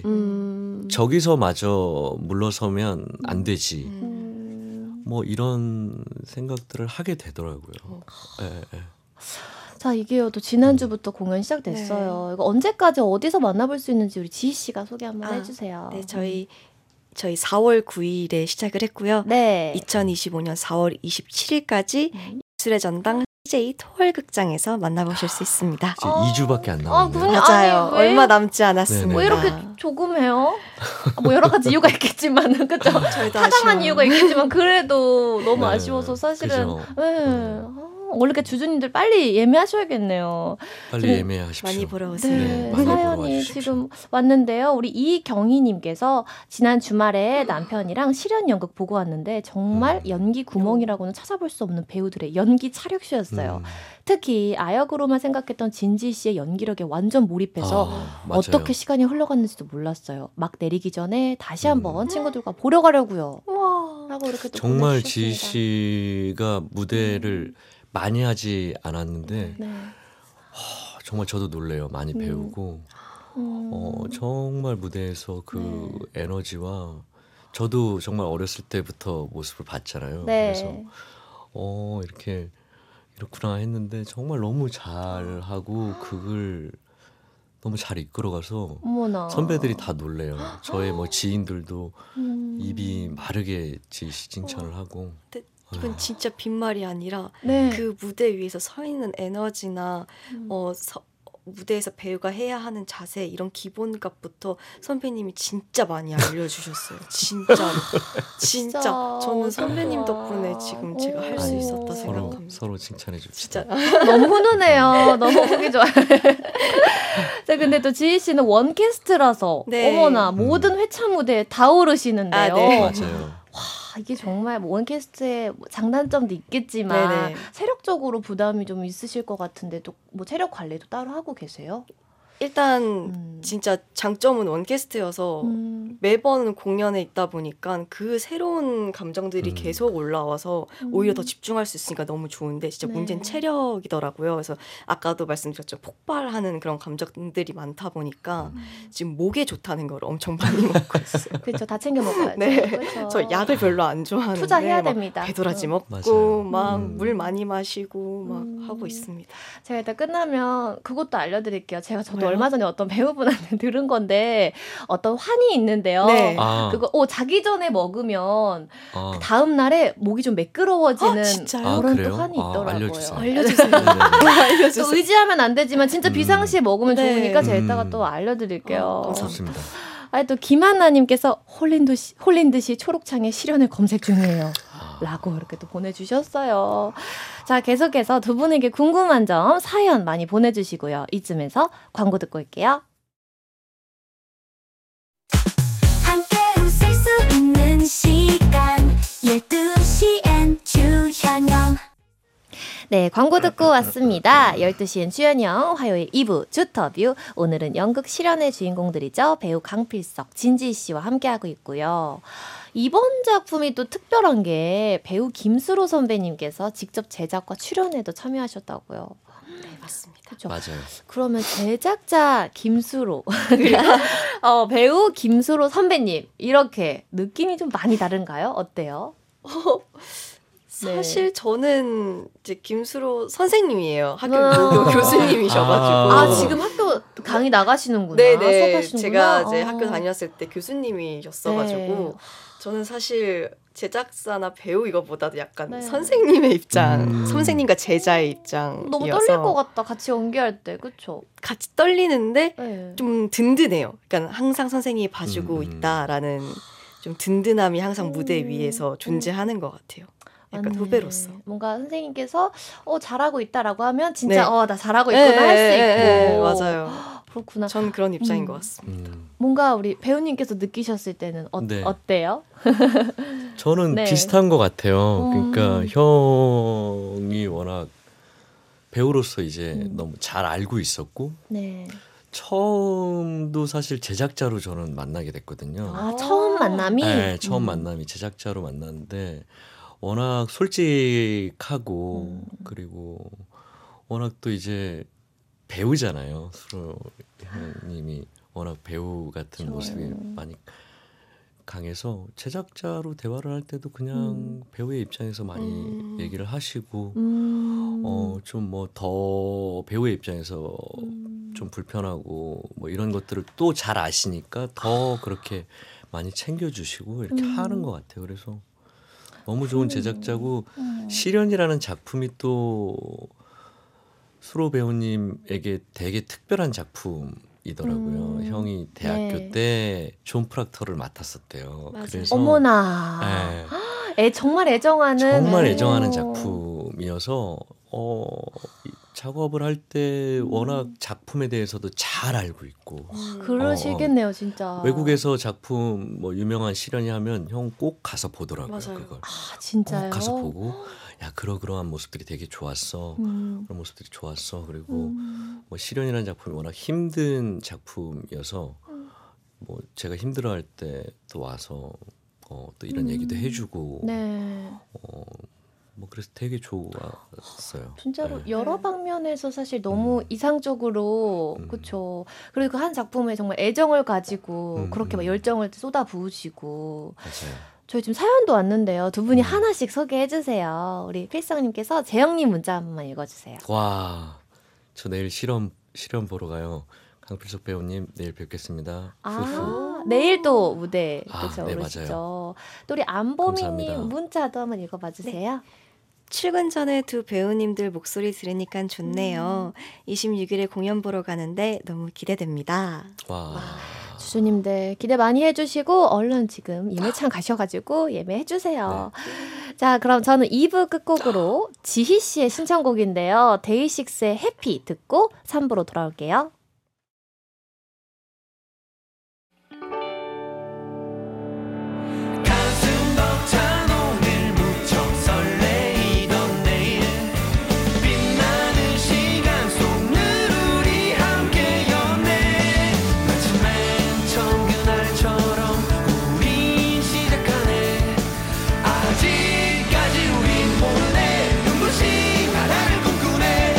저기서마저 물러서면 안 되지. 뭐 이런 생각들을 하게 되더라고요. 예. 자, 이게요. 또 지난주부터 공연 시작됐어요. 이거 언제까지 어디서 만나볼 수 있는지 우리 지희 씨가 소개 한번 해주세요. 네, 저희 4월 9일에 시작을 했고요. 네. 2025년 4월 27일까지 예술의 전당 CJ 토월극장에서 만나보실 수 있습니다. 지금 2주밖에 안 남았네요. 그냥- 맞아요. 아니, 왜? 얼마 남지 않았습니다. 왜 이렇게 조금해요? 뭐 여러 가지 이유가 있겠지만 그죠? 저희도 타당한 아쉬워요. 이유가 있겠지만 그래도 너무 네, 아쉬워서 사실은 그죠. 원래 이렇게 주주님들 빨리 예매하셔야겠네요. 빨리 예매하십시오. 많이 보러 오세요. 네, 많이 보러 사연이 와주십시오. 지금 왔는데요. 우리 이경희님께서 지난 주말에 남편이랑 실연 연극 보고 왔는데 정말 연기 구멍이라고는 찾아볼 수 없는 배우들의 연기 차력쇼였어요. 특히 아역으로만 생각했던 진지 씨의 연기력에 완전 몰입해서 맞아요. 어떻게 시간이 흘러갔는지도 몰랐어요. 막 내리기 전에 다시 한번 친구들과 보러 가려고요. 라고 이렇게 또 정말 보내주셨습니다. 지희 씨가 무대를 많이 하지 않았는데 네. 정말 저도 놀래요. 많이 배우고 정말 무대에서 그 네. 에너지와 저도 정말 어렸을 때부터 모습을 봤잖아요. 네. 그래서 이렇게 이렇구나 했는데 정말 너무 잘하고 그걸 너무 잘 이끌어가서 어머나. 선배들이 다 놀래요. 저의 뭐 지인들도 음. 입이 마르게 칭찬을 하고. 근데 이건 진짜 빈말이 아니라 네. 그 무대 위에서 서 있는 에너지나 무대에서 배우가 해야 하는 자세 이런 기본값부터 선배님이 진짜 많이 알려주셨어요. 진짜로. 진짜. 저는 선배님 덕분에 지금 제가 할 수 있었다 생각합니다. 서로 칭찬해 줍시다. 진짜. 너무 훈훈해요. 너무 보기 좋아요. 자, 근데 또 지희 씨는 원캐스트라서 네. 어머나 모든 회차 무대에 다 오르시는데요. 네. 맞아요. 이게 정말 뭐 원캐스트의 장단점도 있겠지만 네네. 체력적으로 부담이 좀 있으실 것 같은데 또 뭐 체력 관리도 따로 하고 계세요? 일단 진짜 장점은 원캐스트여서 매번 공연에 있다 보니까 그 새로운 감정들이 계속 올라와서 오히려 더 집중할 수 있으니까 너무 좋은데 진짜 네. 문제는 체력이더라고요. 그래서 아까도 말씀드렸죠. 폭발하는 그런 감정들이 많다 보니까 지금 목에 좋다는 걸 엄청 많이 먹고 있어요. 그렇죠. 다 챙겨 먹어야죠. 네. 그렇죠. 저 약을 별로 안 좋아하는데 투자해야 막 됩니다. 배도라지 먹고 맞아요. 막 물 많이 마시고 막 하고 있습니다. 제가 일단 끝나면 그것도 알려드릴게요. 저도 왜요? 얼마 전에 어떤 배우분한테 들은 건데 어떤 환이 있는데요. 네. 그거 자기 전에 먹으면 아, 다음 날에 목이 좀 매끄러워지는 진짜요? 그런 그래요? 또 환이 있더라고요. 알려주세요. 알려주세요. 네네네. 알려주세요. 또 의지하면 안 되지만 진짜 비상시에 먹으면 네. 좋으니까 제가 이따가 또 알려드릴게요. 감사합니다. 좋습니다. 또 김한나님께서 홀린 듯이 초록창에 실연을 검색 중이에요. 라고 이렇게 또 보내주셨어요. 자, 계속해서 두 분에게 궁금한 점 사연 많이 보내주시고요. 이쯤에서 광고 듣고 올게요. 함께 웃을 수 있는 시간 12시엔 주현영. 네, 광고 듣고 왔습니다. 12시엔 주연영 화요일 2부 주터뷰. 오늘은 연극 실연의 주인공들이죠. 배우 강필석, 진지 씨와 함께하고 있고요. 이번 작품이 또 특별한 게 배우 김수로 선배님께서 직접 제작과 출연에도 참여하셨다고요. 네, 맞습니다. 그렇죠. 맞아요. 그러면 제작자 김수로 그리고 배우 김수로 선배님 이렇게 느낌이 좀 많이 다른가요? 어때요? 사실 저는 이제 김수로 선생님이에요. 학교 아. 무교 교수님이셔가지고. 지금 학교 강의 나가시는구나. 네네. 수업하시는구나. 제가 이제 학교 다녔을 때 교수님이셨어가지고 네. 저는 사실 제작사나 배우 이거보다도 약간 네. 선생님의 입장, 선생님과 제자의 입장이어서 너무 떨릴 것 같다. 같이 연기할 때. 그렇죠? 같이 떨리는데 네. 좀 든든해요. 그러니까 항상 선생님이 봐주고 있다라는 좀 든든함이 항상 무대 위에서 존재하는 것 같아요. 약간 맞네. 후배로서. 뭔가 선생님께서 잘하고 있다라고 하면 진짜 네. 나 잘하고 있구나 할 수 있고. 맞아요. 그렇구나. 전 그런 입장인 것 같습니다. 뭔가 우리 배우님께서 느끼셨을 때는 네. 어때요? 저는 네. 비슷한 것 같아요. 그러니까 형이 워낙 배우로서 이제 너무 잘 알고 있었고 네. 처음도 사실 제작자로 저는 만나게 됐거든요. 처음 만남이? 네, 처음 만남이 제작자로 만났는데 워낙 솔직하고 그리고 워낙 또 이제 배우잖아요. 수로 형님이 워낙 배우 같은 모습이 많이 강해서 제작자로 대화를 할 때도 그냥 배우의 입장에서 많이 얘기를 하시고 좀 뭐 더 배우의 입장에서 좀 불편하고 뭐 이런 것들을 또 잘 아시니까 더 그렇게 많이 챙겨주시고 이렇게 하는 것 같아요. 그래서 너무 좋은 제작자고 실연이라는 작품이 또 수로 배우님에게 되게 특별한 작품이더라고요. 형이 대학교 네. 때 존 프락터를 맡았었대요. 맞아요. 그래서 어머나. 네, 정말 애정하는. 정말 네. 애정하는 작품이어서 작업을 할 때 워낙 작품에 대해서도 잘 알고 있고 그러시겠네요, 진짜. 외국에서 작품 뭐 유명한 실연이 하면 형 꼭 가서 보더라고요. 맞아요. 그걸 진짜요? 꼭 가서 보고 야 그러한 모습들이 되게 좋았어. 그런 모습들이 좋았어. 그리고 뭐 실연이라는 작품이 워낙 힘든 작품이어서 뭐 제가 힘들어할 때 또 와서 또 이런 얘기도 해주고 네. 뭐 뭐 그래서 되게 좋았어요. 진짜로 네. 여러 방면에서 사실 너무 이상적으로 그쵸. 그리고 그 한 작품에 정말 애정을 가지고 그렇게 막 열정을 쏟아부으시고 맞아요. 저희 지금 사연도 왔는데요. 두 분이 하나씩 소개해 주세요. 우리 필성님께서 재영님 문자 한 번만 읽어주세요. 와, 저 내일 실험 보러 가요. 강필석 배우님 내일 뵙겠습니다. 후후. 내일 또 무대 아, 그쵸, 네, 오르시죠. 맞아요. 또 우리 안보미님 감사합니다. 문자도 한번 읽어봐 주세요. 출근 전에 두 배우님들 목소리 들으니까 좋네요. 26일에 공연 보러 가는데 너무 기대됩니다. 와. 주주님들 기대 많이 해주시고 얼른 지금 예매창 가셔가지고 예매해주세요. 자, 그럼 저는 2부 끝곡으로 지희 씨의 신청곡인데요. 데이식스의 해피 듣고 3부로 돌아올게요. 가슴 벅찬 오늘 무척 설레이던 내일 빛나는 시간 속 늘 우리 함께 연애 마치 맨 처음 그날처럼 우린 시작하네 아직까지 우린 모르네 눈부신 하나를 꿈꾸네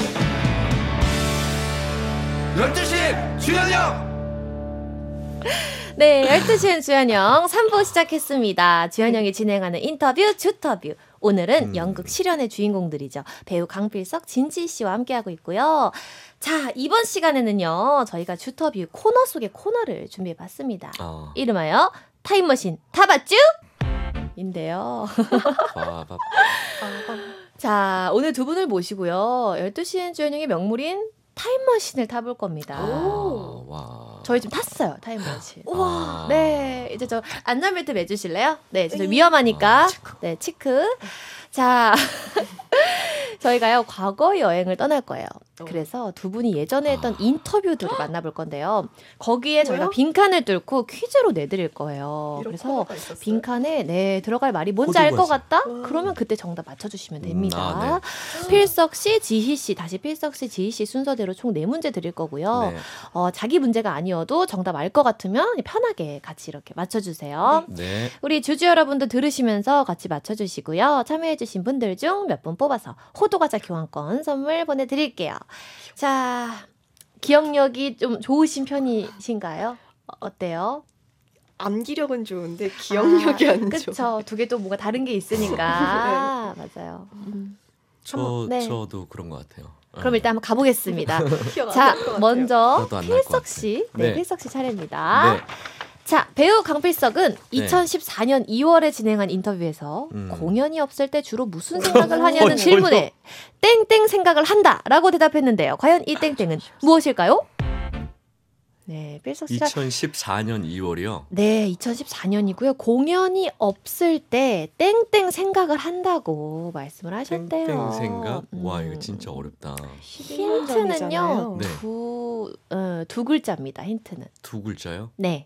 12시 주연영 네, 12시엔 주현영 3부 시작했습니다. 주현영이 진행하는 인터뷰 주터뷰. 오늘은 연극 실연의 주인공들이죠. 배우 강필석, 진지 씨와 함께하고 있고요. 자, 이번 시간에는요. 저희가 주터뷰 코너 속의 코너를 준비해봤습니다. 이름하여 타임머신 타봤쥬? 인데요. 자, 오늘 두 분을 모시고요. 12시엔 주현영의 명물인 타임머신을 타볼 겁니다. 와. 저희 지금 탔어요, 타임머신. 와. 네, 이제 저 안전벨트 매주실래요? 네, 저 위험하니까. 네, 치크. 자, 저희가요 과거 여행을 떠날 거예요. 그래서 두 분이 예전에 했던 인터뷰들을 만나볼 건데요. 거기에 저희가 빈칸을 뚫고 퀴즈로 내드릴 거예요. 그래서 빈칸에 들어갈 말이 뭔지 알 것 같다? 그러면 그때 정답 맞춰주시면 됩니다. 필석 씨, 지희 씨, 다시 필석 씨, 지희 씨 순서대로 총 4문제 드릴 거고요. 네. 자기 문제가 아니어도 정답 알 것 같으면 편하게 같이 이렇게 맞춰주세요. 네. 우리 주주 여러분도 들으시면서 같이 맞춰주시고요. 참여해주신 분들 중 몇 분 뽑아서 호두과자 교환권 선물 보내드릴게요. 자, 기억력이 좀 좋으신 편이신가요? 어때요? 암기력은 좋은데 기억력이 안 좋아. 그쵸. 두 개 또 뭔가 다른 게 있으니까. 맞아요. 저도 그런 것 같아요. 그럼 일단 한번 가보겠습니다. 기억 안 자, 날것 같아요. 먼저 저도 안날것 필석 같아요. 씨. 네. 필석 씨 차례입니다. 네. 자, 배우 강필석은 네. 2014년 2월에 진행한 인터뷰에서 공연이 없을 때 주로 무슨 생각을 하냐는 저요? 질문에 땡땡 생각을 한다라고 대답했는데요. 과연 이 땡땡은 무엇일까요? 네, 필석 씨가 2014년 2월이요. 네, 2014년이고요. 공연이 없을 때 땡땡 생각을 한다고 말씀을 하셨대요. 땡땡 생각? 와, 이거 진짜 어렵다. 힌트는요. 네. 두 글자입니다. 힌트는. 두 글자요? 네.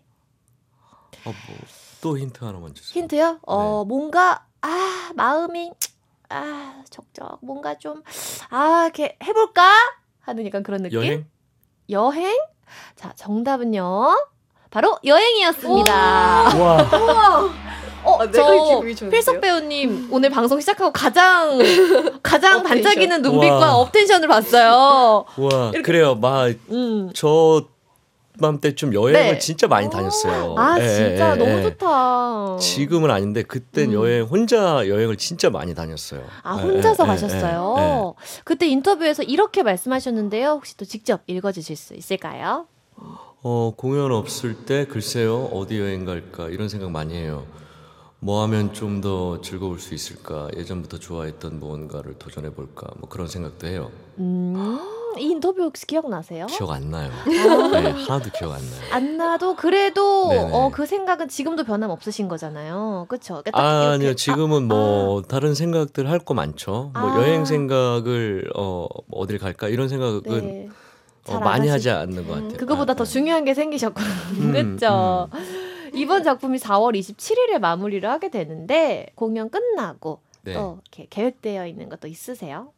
또 힌트 하나만 주세요. 힌트요? 뭔가 마음이 적적 뭔가 좀 이렇게 해볼까 하는 약간 그런 느낌. 여행? 자, 정답은요. 바로 여행이었습니다. 와. 내가 기분이 좋은데요? 필석 배우님 오늘 방송 시작하고 가장 반짝이는 눈빛과 와. 업텐션을 봤어요. 와, 그래요. 저 맘때쯤 여행을 네. 진짜 많이 다녔어요. 진짜 너무 좋다. 지금은 아닌데 그땐 혼자 여행을 진짜 많이 다녔어요. 혼자서 가셨어요. 그때 인터뷰에서 이렇게 말씀하셨는데요. 혹시 또 직접 읽어주실 수 있을까요? 공연 없을 때 글쎄요. 어디 여행 갈까 이런 생각 많이 해요. 뭐 하면 좀 더 즐거울 수 있을까? 예전부터 좋아했던 무언가를 도전해 볼까? 뭐 그런 생각도 해요. 이 인터뷰 혹시 기억나세요? 기억 안 나요. 네, 하나도 기억 안 나요. 안 나도 그래도 네네. 그 생각은 지금도 변함 없으신 거잖아요. 그렇죠? 아니요, 지금은 다른 생각들 할 거 많죠. 여행 생각을 어딜 갈까 이런 생각은 네. 잘 많이 안 하지 않는 것 같아요. 그거보다 더 중요한 게 생기셨거든요. 그렇죠? 이번 작품이 4월 27일에 마무리를 하게 되는데 공연 끝나고 네. 또 이렇게 계획되어 있는 것도 있으세요?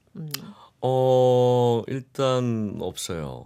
일단 없어요.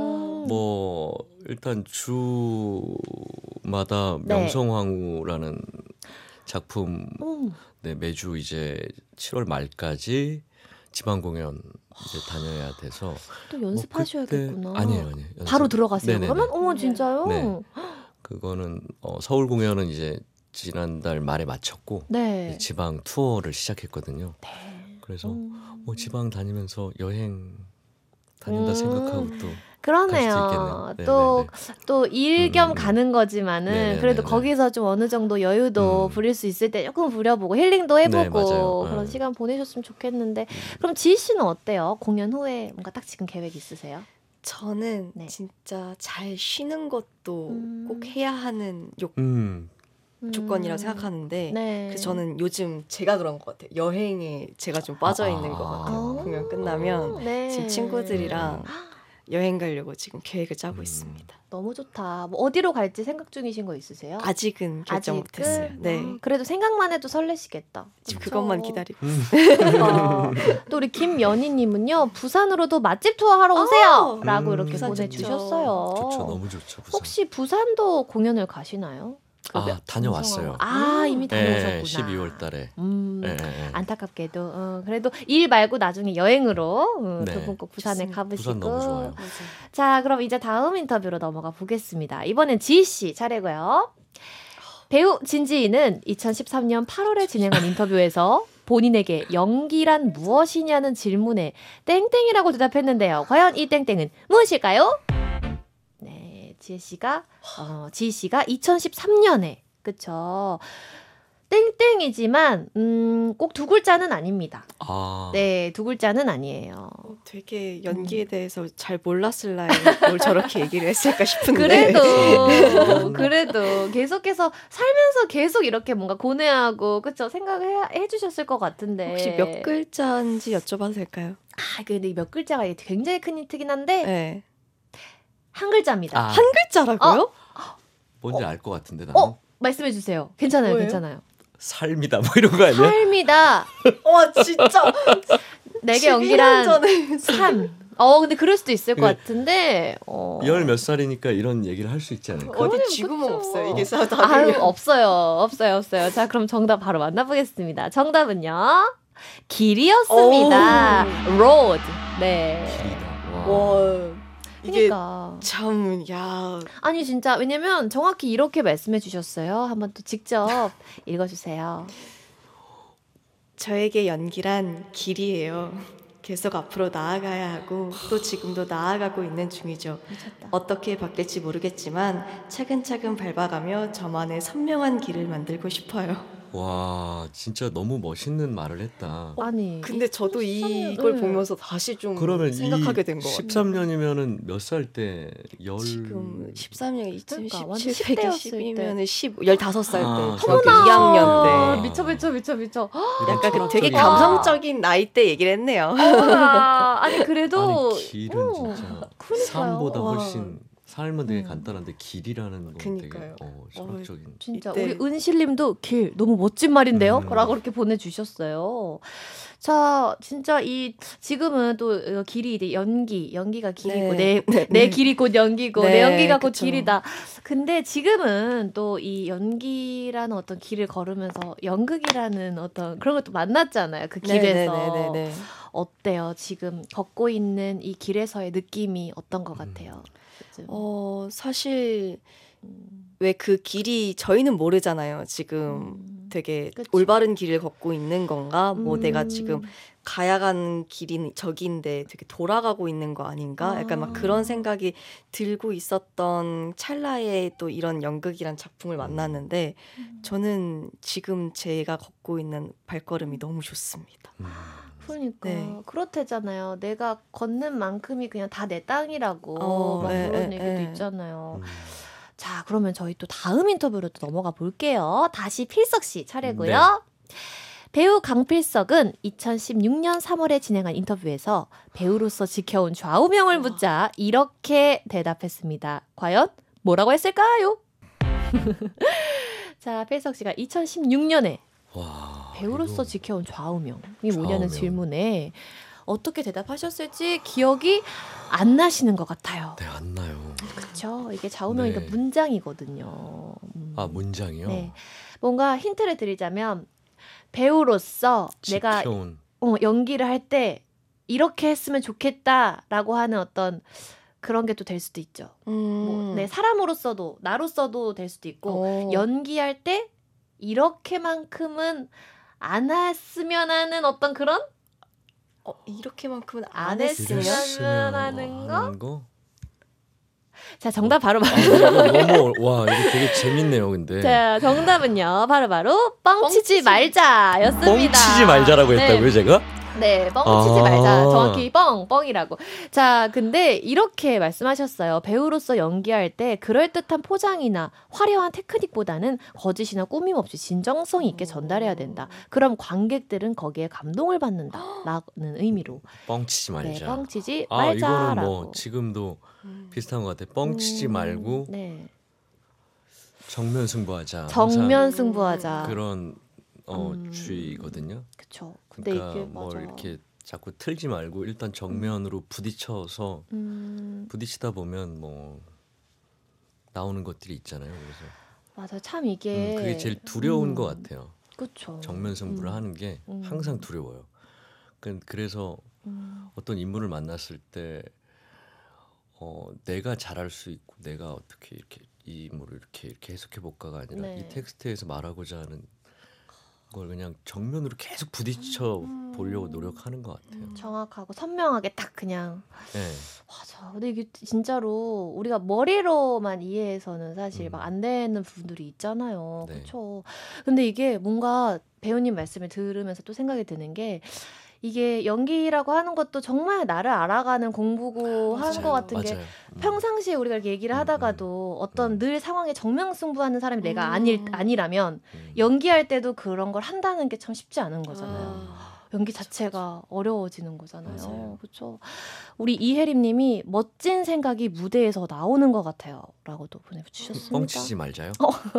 일단 주마다 네. 명성황후라는 작품 네, 매주 이제 7월 말까지 지방 공연 이제 다녀야 돼서 또 연습하셔야겠구나. 아니에요. 연습. 바로 들어가세요. 네네네. 그러면 어머 진짜요? 네. 그거는 서울 공연은 이제 지난달 말에 마쳤고 네. 이제 지방 투어를 시작했거든요. 네. 그래서 지방 다니면서 여행 다닌다 생각하고 또 그러네요. 갈 수 있겠네요. 또 일 겸 가는 거지만은 네네네네. 그래도 거기서 좀 어느 정도 여유도 부릴 수 있을 때 조금 부려보고 힐링도 네, 해보고 맞아요. 그런 네. 시간 보내셨으면 좋겠는데 그럼 지희 씨는 어때요? 공연 후에 뭔가 딱 지금 계획 있으세요? 저는 네. 진짜 잘 쉬는 것도 꼭 해야 하는 조건이라고 생각하는데 네. 그래서 저는 요즘 제가 그런 것 같아요. 여행에 제가 좀 빠져 있는 것 같아요. 공연 끝나면 네. 지금 친구들이랑 여행 가려고 지금 계획을 짜고 있습니다. 너무 좋다. 뭐 어디로 갈지 생각 중이신 거 있으세요? 아직은 결정 못했어요. 네, 그래도 생각만 해도 설레시겠다. 지금 그쵸? 그것만 기다리고. 또 우리 김연희님은요 부산으로도 맛집 투어 하러 오세요라고 이렇게 부산 보내주셨어요. 좋죠. 너무 좋죠. 부산. 혹시 부산도 공연을 가시나요? 다녀왔어요. 이미 다녀오셨구나. 12월 달에. 네. 안타깝게도 그래도 일 말고 나중에 여행으로 네. 두 분 꼭 부산에 가보시고. 부산 너무 좋아요. 자, 그럼 이제 다음 인터뷰로 넘어가 보겠습니다. 이번엔 지희 씨 차례고요. 배우 진지희는 2013년 8월에 진행한 인터뷰에서 본인에게 연기란 무엇이냐는 질문에 땡땡이라고 대답했는데요. 과연 이 땡땡은 무엇일까요? 네, 지희 씨가 2013년에 그쵸. 땡땡이지만 꼭 두 글자는 아닙니다. 네, 두 글자는 아니에요. 되게 연기에 대해서 잘 몰랐을 나에 뭘 저렇게 얘기를 했을까 싶은데. 그래도 계속해서 살면서 계속 이렇게 뭔가 고뇌하고 그쵸 생각해 주셨을 것 같은데. 혹시 몇 글자인지 여쭤봐도 될까요? 근데 몇 글자가 굉장히 큰 힌트긴 한데 네. 한 글자입니다. 한 글자라고요? 뭔지 알 것 같은데 나는. 말씀해 주세요. 괜찮아요, 뭐예요? 괜찮아요. 삶이다 뭐 이런 거 아니야? 삶이다. 와 진짜. 내게 연기란 12년 전에 삶. 근데 그럴 수도 있을 것 같은데. 열 몇 살이니까 이런 얘기를 할 수 있지 않을까? 어디 지금은 없어요. 이게 다 없어요. 자, 그럼 정답 바로 만나보겠습니다. 정답은요. 길이었습니다. road. 네. 길이다. 와 이게 그러니까. 참 아니 진짜 왜냐면 정확히 이렇게 말씀해 주셨어요. 한번 또 직접 읽어주세요. 저에게 연기란 길이에요. 계속 앞으로 나아가야 하고 또 지금도 나아가고 있는 중이죠. 미쳤다. 어떻게 바뀔지 모르겠지만 차근차근 밟아가며 저만의 선명한 길을 만들고 싶어요. 와 진짜 너무 멋있는 말을 했다. 아니. 근데 저도 이걸 보면서 다시 좀 그러면 생각하게 된 것 같아요. 13년이면은 몇 살 때? 지금 13년, 그러니까 2017, 완전 110이면 15살 때, 아, 중학교 어머나. 2학년 때. 미쳐. 약간 그 되게 철학적인- 감성적인 나이 때 얘기를 했네요. 아니 그래도 아니 길은 진짜 그러니까요. 삶보다 와. 훨씬 삶은 되게 간단한데 길이라는 건 그니까요. 되게 철학적인. 진짜 이때- 우리 은실님도 길 너무 멋진 말인데요? 음. 라고 이렇게 보내주셨어요. 자, 진짜 지금은 또 길이 이제 연기가 길이고 네. 내 길이 곧 연기고 네, 내 연기가 곧 그쵸. 길이다. 근데 지금은 또 이 연기라는 어떤 길을 걸으면서 연극이라는 어떤 그런 것도 만났잖아요. 그 길에서. 네네네네. 어때요? 지금 걷고 있는 이 길에서의 느낌이 어떤 것 같아요? 요즘? 사실 왜 그 길이 저희는 모르잖아요. 지금 되게 그쵸. 올바른 길을 걷고 있는 건가? 뭐 내가 음. 지금 가야 가는 길이 저기인데 되게 돌아가고 있는 거 아닌가? 약간 막 그런 생각이 들고 있었던 찰나에 또 이런 연극이란 작품을 만났는데 저는 지금 제가 걷고 있는 발걸음이 너무 좋습니다. 그러니까 네. 그렇대잖아요. 내가 걷는 만큼이 그냥 다 내 땅이라고 막 그런 얘기도 있잖아요. 자, 그러면 저희 또 다음 인터뷰로 또 넘어가 볼게요. 다시 필석 씨 차례고요. 배우 강필석은 2016년 3월에 진행한 인터뷰에서 배우로서 지켜온 좌우명을 묻자 이렇게 대답했습니다. 과연 뭐라고 했을까요? 자, 필석 씨가 2016년에 와, 배우로서 이거- 지켜온 좌우명이 뭐냐는 좌우명. 질문에 어떻게 대답하셨을지 기억이 안 나시는 것 같아요. 네, 안 나요. 그렇죠. 이게 좌우명이니까 네. 문장이거든요. 아 문장이요? 네. 뭔가 힌트를 드리자면 배우로서 내가 지켜온. 연기를 할 때 이렇게 했으면 좋겠다라고 하는 어떤 그런 게 또 될 수도 있죠. 뭐, 내 사람으로서도 나로서도 될 수도 있고 연기할 때 이렇게만큼은 안 했으면 하는 어떤 그런 이렇게만큼은 안 안 했으면 했으면 하는 거? 하는 거? 자, 정답 바로 너무 와 이거 되게 재밌네요. 근데 자, 정답은요. 바로 뻥치지 말자였습니다. 뻥치지 말자라고 했다고요, 제가? 네, 뻥치지 아. 말자. 정확히 뻥이라고. 자, 근데 이렇게 말씀하셨어요. 배우로서 연기할 때 그럴듯한 포장이나 화려한 테크닉보다는 거짓이나 꾸밈 없이 진정성 있게 전달해야 된다. 그럼 관객들은 거기에 감동을 받는다라는 의미로. 뻥치지 말자. 네, 뻥치지 아 말자라고. 이거는 뭐 지금도 비슷한 것 같아. 뻥치지 말고 네. 정면 승부하자. 정면 승부하자. 항상 그런 주의거든요. 그렇죠. 근데 그러니까 이게 뭘 맞아. 이렇게 자꾸 틀지 말고 일단 정면으로 부딪혀서 부딪히다 보면 뭐 나오는 것들이 있잖아요. 그래서 맞아. 참 이게 그게 제일 두려운 것 같아요. 그렇죠. 정면 승부를 하는 게 항상 두려워요. 그래서 어떤 인물을 만났을 때 내가 잘할 수 있고 내가 어떻게 이렇게 이 인물을 이렇게 해석해 볼까가 아니라 네. 이 텍스트에서 말하고자 하는 걸 그냥 정면으로 계속 부딪혀 보려고 노력하는 것 같아요. 정확하고 선명하게 딱 그냥 네. 맞아. 근데 이게 진짜로 우리가 머리로만 이해해서는 사실 막 안 되는 부분들이 있잖아요. 네. 그렇죠. 근데 이게 뭔가 배우님 말씀을 들으면서 또 생각이 드는 게 이게 연기라고 하는 것도 정말 나를 알아가는 공부고 하는 것 같은 게 맞아요. 평상시에 우리가 이렇게 얘기를 하다가도 어떤 늘 상황에 정면승부하는 사람이 내가 아니라면 연기할 때도 그런 걸 한다는 게 참 쉽지 않은 거잖아요. 연기 자체가 어려워지는 거잖아요. 맞아요. 그렇죠. 우리 이혜림님이 멋진 생각이 무대에서 나오는 것 같아요.라고도 보내주셨습니다. 뻥치지 말자요.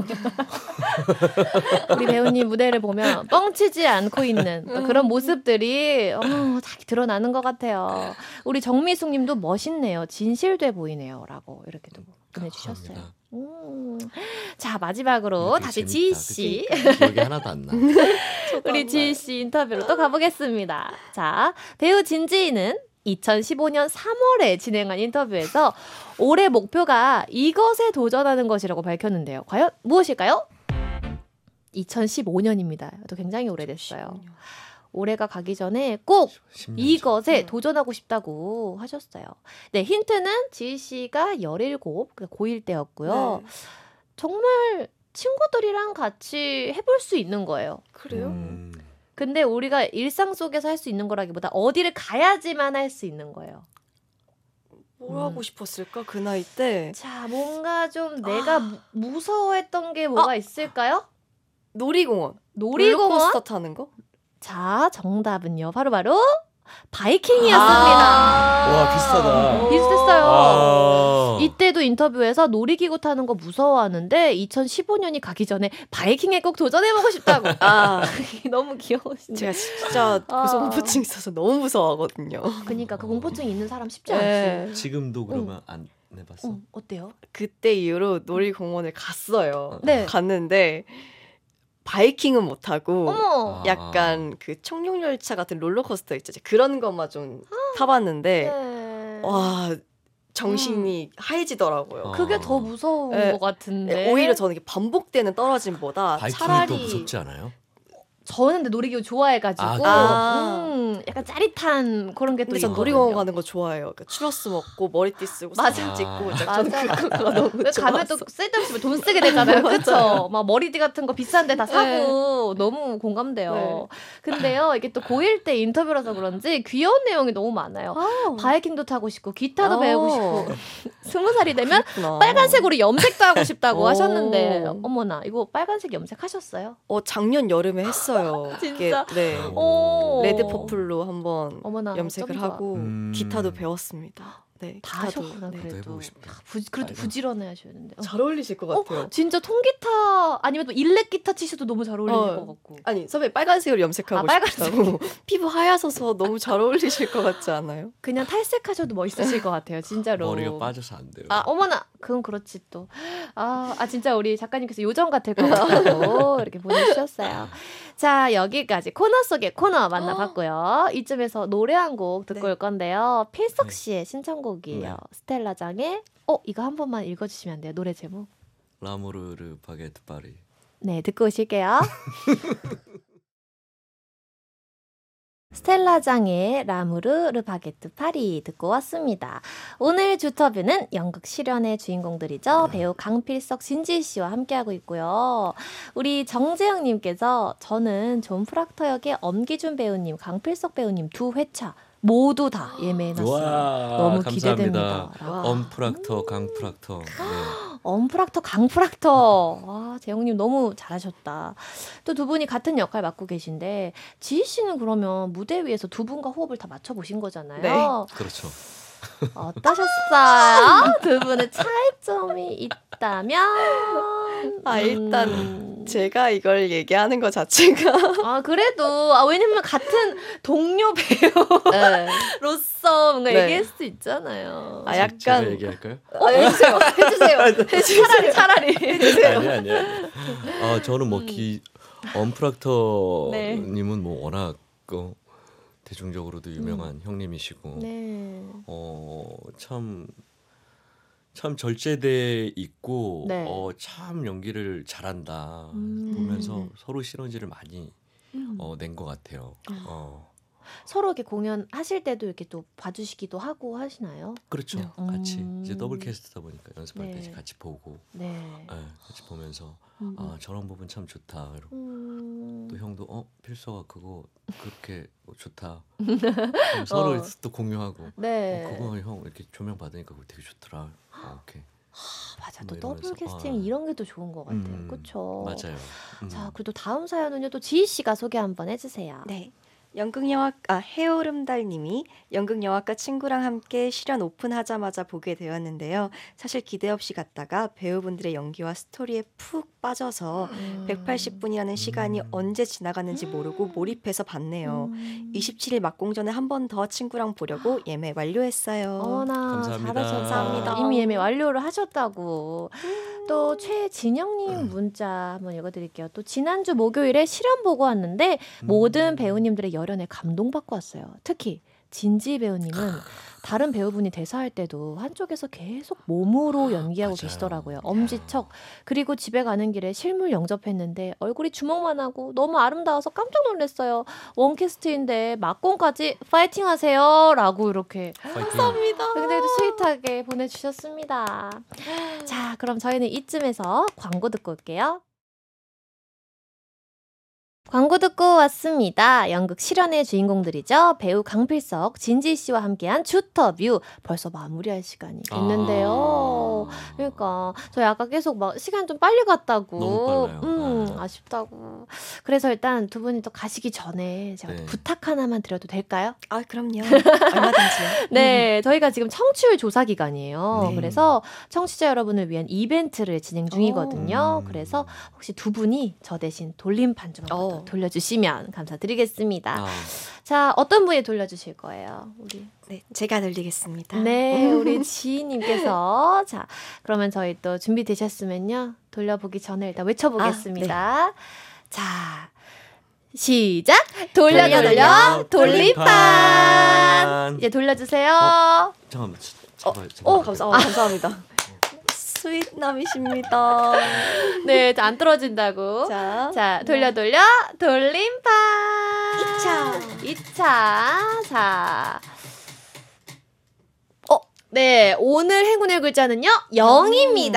우리 배우님 무대를 보면 뻥치지 않고 있는 그런 모습들이 다 드러나는 것 같아요. 우리 정미숙님도 멋있네요. 진실돼 보이네요.라고 이렇게도 보내주셨어요. 자, 마지막으로 다시 지희 씨. 기억이 하나도 안 나. 우리 지희 씨 인터뷰로 또 가보겠습니다. 자, 배우 진지희는 2015년 3월에 진행한 인터뷰에서 올해 목표가 이것에 도전하는 것이라고 밝혔는데요. 과연 무엇일까요? 2015년입니다. 또 굉장히 오래됐어요. 올해가 가기 전에 꼭 10년 이것에 도전하고 싶다고 하셨어요. 네, 힌트는 지희 씨가 17, 그러니까 고1 때였고요. 네. 정말 친구들이랑 같이 해볼 수 있는 거예요. 그래요? 근데 우리가 일상 속에서 할 수 있는 거라기보다 어디를 가야지만 할 수 있는 거예요. 뭘 하고 싶었을까 그 나이 때? 자, 뭔가 좀 내가 무서워했던 게 뭐가 있을까요? 놀이공원. 놀이공원? 롤러코스터 타는 거? 자, 정답은요. 바로 바이킹이었습니다. 와 비슷하다. 비슷했어요. 이때도 인터뷰에서 놀이기구 타는 거 무서워하는데 2015년이 가기 전에 바이킹에 꼭 도전해보고 싶다고. 너무 귀여우신데. 제가 진짜 고소공포증 있어서 너무 무서워하거든요. 그러니까 그 공포증이 있는 사람 쉽지 않지. 네. 지금도 그러면 안 해봤어? 어때요? 그때 이후로 놀이공원을 갔어요. 네. 갔는데 바이킹은 못하고 어머. 약간 그 청룡열차 같은 롤러코스터 있잖아요. 그런 것만 좀 타봤는데 네. 와 정신이 하얘지더라고요. 그게 더 무서운 네. 것 같은데. 오히려 저는 이게 반복되는 떨어짐보다 바이킹이 차라리 더 무섭지 않아요? 저는 근데 놀이기구 좋아해가지고 약간 짜릿한 그런 게 또 근데 전 있거든요. 놀이공원 가는 거 좋아해요. 그러니까 추러스 먹고 머리띠 쓰고 사진 맞아. 찍고 맞아. 저는 그거가 너무 가면 좋았어. 또 쓸데없이 돈 쓰게 되잖아요. 그렇죠? 막 머리띠 같은 거 비싼데 다 사고 너무 공감돼요. 네. 근데요, 이게 또 고1 때 인터뷰라서 그런지 귀여운 내용이 너무 많아요. 바이킹도 타고 싶고 기타도 배우고 싶고 20살이 되면 빨간색으로 염색도 하고 싶다고 하셨는데 어머나 이거 빨간색 염색하셨어요? 작년 여름에 했어요. 진짜? 네. 오. 레드 퍼플로 한번 어머나, 염색을 좀 좋아. 하고 기타도 배웠습니다. 네, 다 기타도, 하셨구나. 네. 그래도 해보고 싶다. 그래도 빨간. 부지런해 하셨는데. 잘 어울리실 것 같아요. 진짜 통기타 아니면 또 일렉 기타 치셔도 너무 잘 어울리실 어. 것 같고. 아니 선배 빨간색으로 염색하고 빨간색. 싶다고. 피부 하얘서서 너무 잘 어울리실 것 같지 않아요? 그냥 탈색하셔도 멋있으실 것 같아요. 진짜로. 머리가 빠져서 안 돼요. 아, 어머나. 그건 그렇지 또. 진짜 우리 작가님께서 요정 같을 것 같다고 이렇게 보내주셨어요. 자, 여기까지 코너 속의 코너 만나봤고요. 이쯤에서 노래 한 곡 듣고 네. 올 건데요. 필석 네. 씨의 신청곡이에요. 네. 스텔라장의 이거 한 번만 읽어주시면 안 돼요? 노래 제목. 라모르르 바게트 파리. 네, 듣고 오실게요. 스텔라장의 라무르 르바게트 파리 듣고 왔습니다. 오늘 주터뷰는 연극 실연의 주인공들이죠. 배우 강필석, 진지 씨와 함께하고 있고요. 우리 정재영님께서 저는 존 프락터 역의 엄기준 배우님, 강필석 배우님 두 회차 모두 다 예매해놨어요. 와, 너무 감사합니다. 기대됩니다. 와. 엄프락터, 강프락터. 네. 엄프락터, 강프락터. 와, 재영님 너무 잘하셨다. 또 두 분이 같은 역할 맡고 계신데 지희 씨는 그러면 무대 위에서 두 분과 호흡을 다 맞춰보신 거잖아요. 네. 그렇죠. 어떠셨어요? 두 분의 차이점이 있다면? 일단 제가 이걸 얘기하는 것 자체가 그래도 왜냐면 같은 동료 네. 배우로서 뭔가 네. 얘기할 수 있잖아요. 제가 약간 얘기할까요? 해주세요. 차라리. 아, 저는 뭐 엄프락터님은 네. 뭐 워낙 대중적으로도 유명한 형님이시고 네. 참 절제돼 있고 네. 참 연기를 잘한다 음. 보면서 서로 시너지를 많이 낸 것 같아요. 서로 이렇게 공연하실 때도 이렇게 또 봐주시기도 하고 하시나요? 그렇죠. 네. 같이 이제 더블 캐스트다 보니까 연습할 네. 때 이제 같이 보고 네. 같이 보면서 음. 저런 부분 참 좋다. 이러고 또 형도 필서가 그거 그렇게 좋다. 서로 또 공유하고 네. 그거 형 이렇게 조명 받으니까 그거 되게 좋더라. 오케이. 맞아. 뭐 또 더블 이러면서, 캐스팅 이런 게 또 좋은 것 같아요. 그렇죠. 맞아요. 자, 그리고 다음 사연은요. 또 지희 씨가 소개 한번 해주세요. 네. 연극영화과 해오름달님이 연극영화과 친구랑 함께 실연 오픈하자마자 보게 되었는데요. 사실 기대 없이 갔다가 배우분들의 연기와 스토리에 푹 빠져서 180분이라는 시간이 언제 지나갔는지 모르고 몰입해서 봤네요. 27일 막공전에 한 번 더 친구랑 보려고 예매 완료했어요. 어머나, 감사합니다. 잘하셨다. 감사합니다. 이미 예매 완료를 하셨다고. 또 최진영님 문자 한번 읽어드릴게요. 또 지난주 목요일에 실연 보고 왔는데 모든 배우님들의 열연에 감동받고 왔어요. 특히 진지 배우님은 다른 배우분이 대사할 때도 한쪽에서 계속 몸으로 연기하고 맞아요. 계시더라고요. 엄지척. 그리고 집에 가는 길에 실물 영접했는데 얼굴이 주먹만 하고 너무 아름다워서 깜짝 놀랐어요. 원캐스트인데 막공까지 파이팅 하세요. 라고 이렇게 감사합니다. 굉장히 또 스윗하게 보내주셨습니다. 자, 그럼 저희는 이쯤에서 광고 듣고 올게요. 광고 듣고 왔습니다. 연극 실연의 주인공들이죠. 배우 강필석, 진지 씨와 함께한 주터뷰. 벌써 마무리할 시간이 됐는데요. 그러니까 저희 아까 계속 막 시간 좀 빨리 갔다고. 너무 빨라요. 아쉽다고. 그래서 일단 두 분이 또 가시기 전에 제가 또 네. 부탁 하나만 드려도 될까요? 그럼요. 얼마든지요. 네, 저희가 지금 청취율 조사 기간이에요. 네. 그래서 청취자 여러분을 위한 이벤트를 진행 중이거든요. 그래서 혹시 두 분이 저 대신 돌림판 좀 한번 더 돌려주시면 감사드리겠습니다. 자, 어떤 분이 돌려주실 거예요? 우리. 네, 제가 돌리겠습니다. 네, 우리 지희님께서. 자, 그러면 저희 또 준비되셨으면요. 돌려보기 전에 일단 외쳐보겠습니다. 자, 시작! 돌려 돌림판! 이제 돌려주세요. 잠깐만. 감사합니다. 스윗남이십니다. 네, 안 떨어진다고. 자, 돌려 돌림판. 2차. 자. 네, 오늘 행운의 글자는요. 0입니다.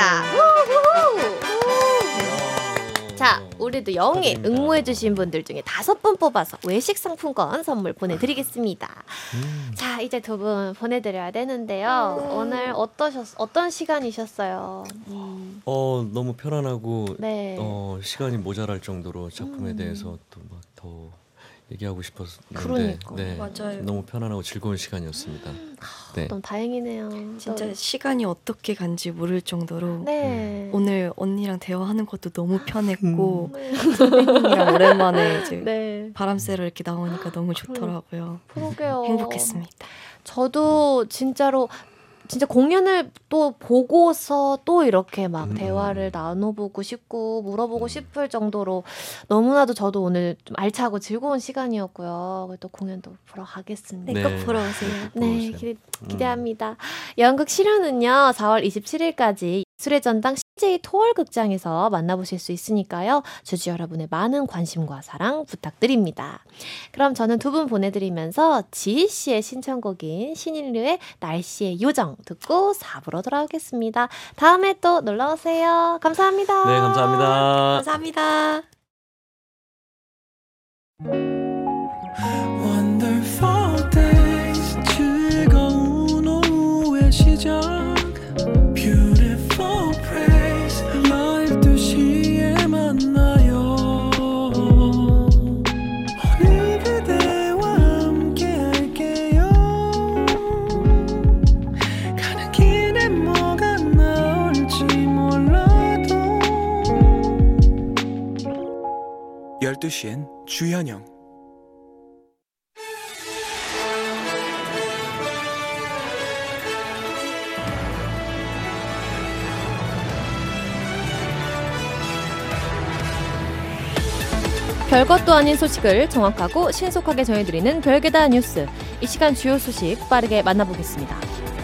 자, 우리도 0에 응모해주신 분들 중에 5분 뽑아서 외식 상품권 선물 보내드리겠습니다. 자, 이제 두 분 보내드려야 되는데요. 오늘 어떤 시간이셨어요? 너무 편안하고 네. 시간이 모자랄 정도로 작품에 대해서 또 막 더 얘기하고 싶었는데 그러니까. 네, 맞아요. 너무 편안하고 즐거운 시간이었습니다. 네. 너무 다행이네요. 진짜 시간이 어떻게 간지 모를 정도로 네. 오늘 언니랑 대화하는 것도 너무 편했고 네. 선배님이랑 오랜만에 이제 네. 바람 쐬러 이렇게 나오니까 너무 좋더라고요. 그러게요. 행복했습니다. 저도 진짜로 진짜 공연을 또 보고서 또 이렇게 막 대화를 나눠보고 싶고 물어보고 싶을 정도로 너무나도 저도 오늘 좀 알차고 즐거운 시간이었고요. 또 공연도 보러 가겠습니다. 네, 네. 꼭 보러 오세요. 네, 보러 기대합니다. 연극 실현은요, 4월 27일까지 예술의 전당 CJ 토월 극장에서 만나보실 수 있으니까요. 주주 여러분의 많은 관심과 사랑 부탁드립니다. 그럼 저는 두 분 보내드리면서 지희 씨의 신청곡인 신인류의 날씨의 요정 듣고 4부로 돌아오겠습니다. 다음에 또 놀러오세요. 감사합니다. 네, 감사합니다. 감사합니다. Wonderful days 즐거운 오후의 시작 Beautiful praise 12시에 만나요 오늘 그대와 함께 할게요 가는 길에 뭐가 나올지 몰라도 12시엔 주현영 별것도 아닌 소식을 정확하고 신속하게 전해드리는 별게다 뉴스. 이 시간 주요 소식 빠르게 만나보겠습니다.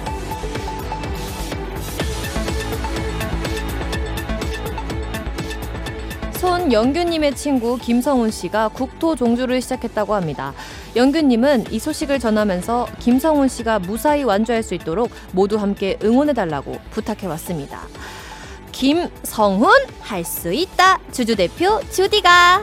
손영규님의 친구 김성훈 씨가 국토 종주를 시작했다고 합니다. 영규님은 이 소식을 전하면서 김성훈 씨가 무사히 완주할 수 있도록 모두 함께 응원해달라고 부탁해왔습니다. 김성훈 할 수 있다. 주주 대표 주디가.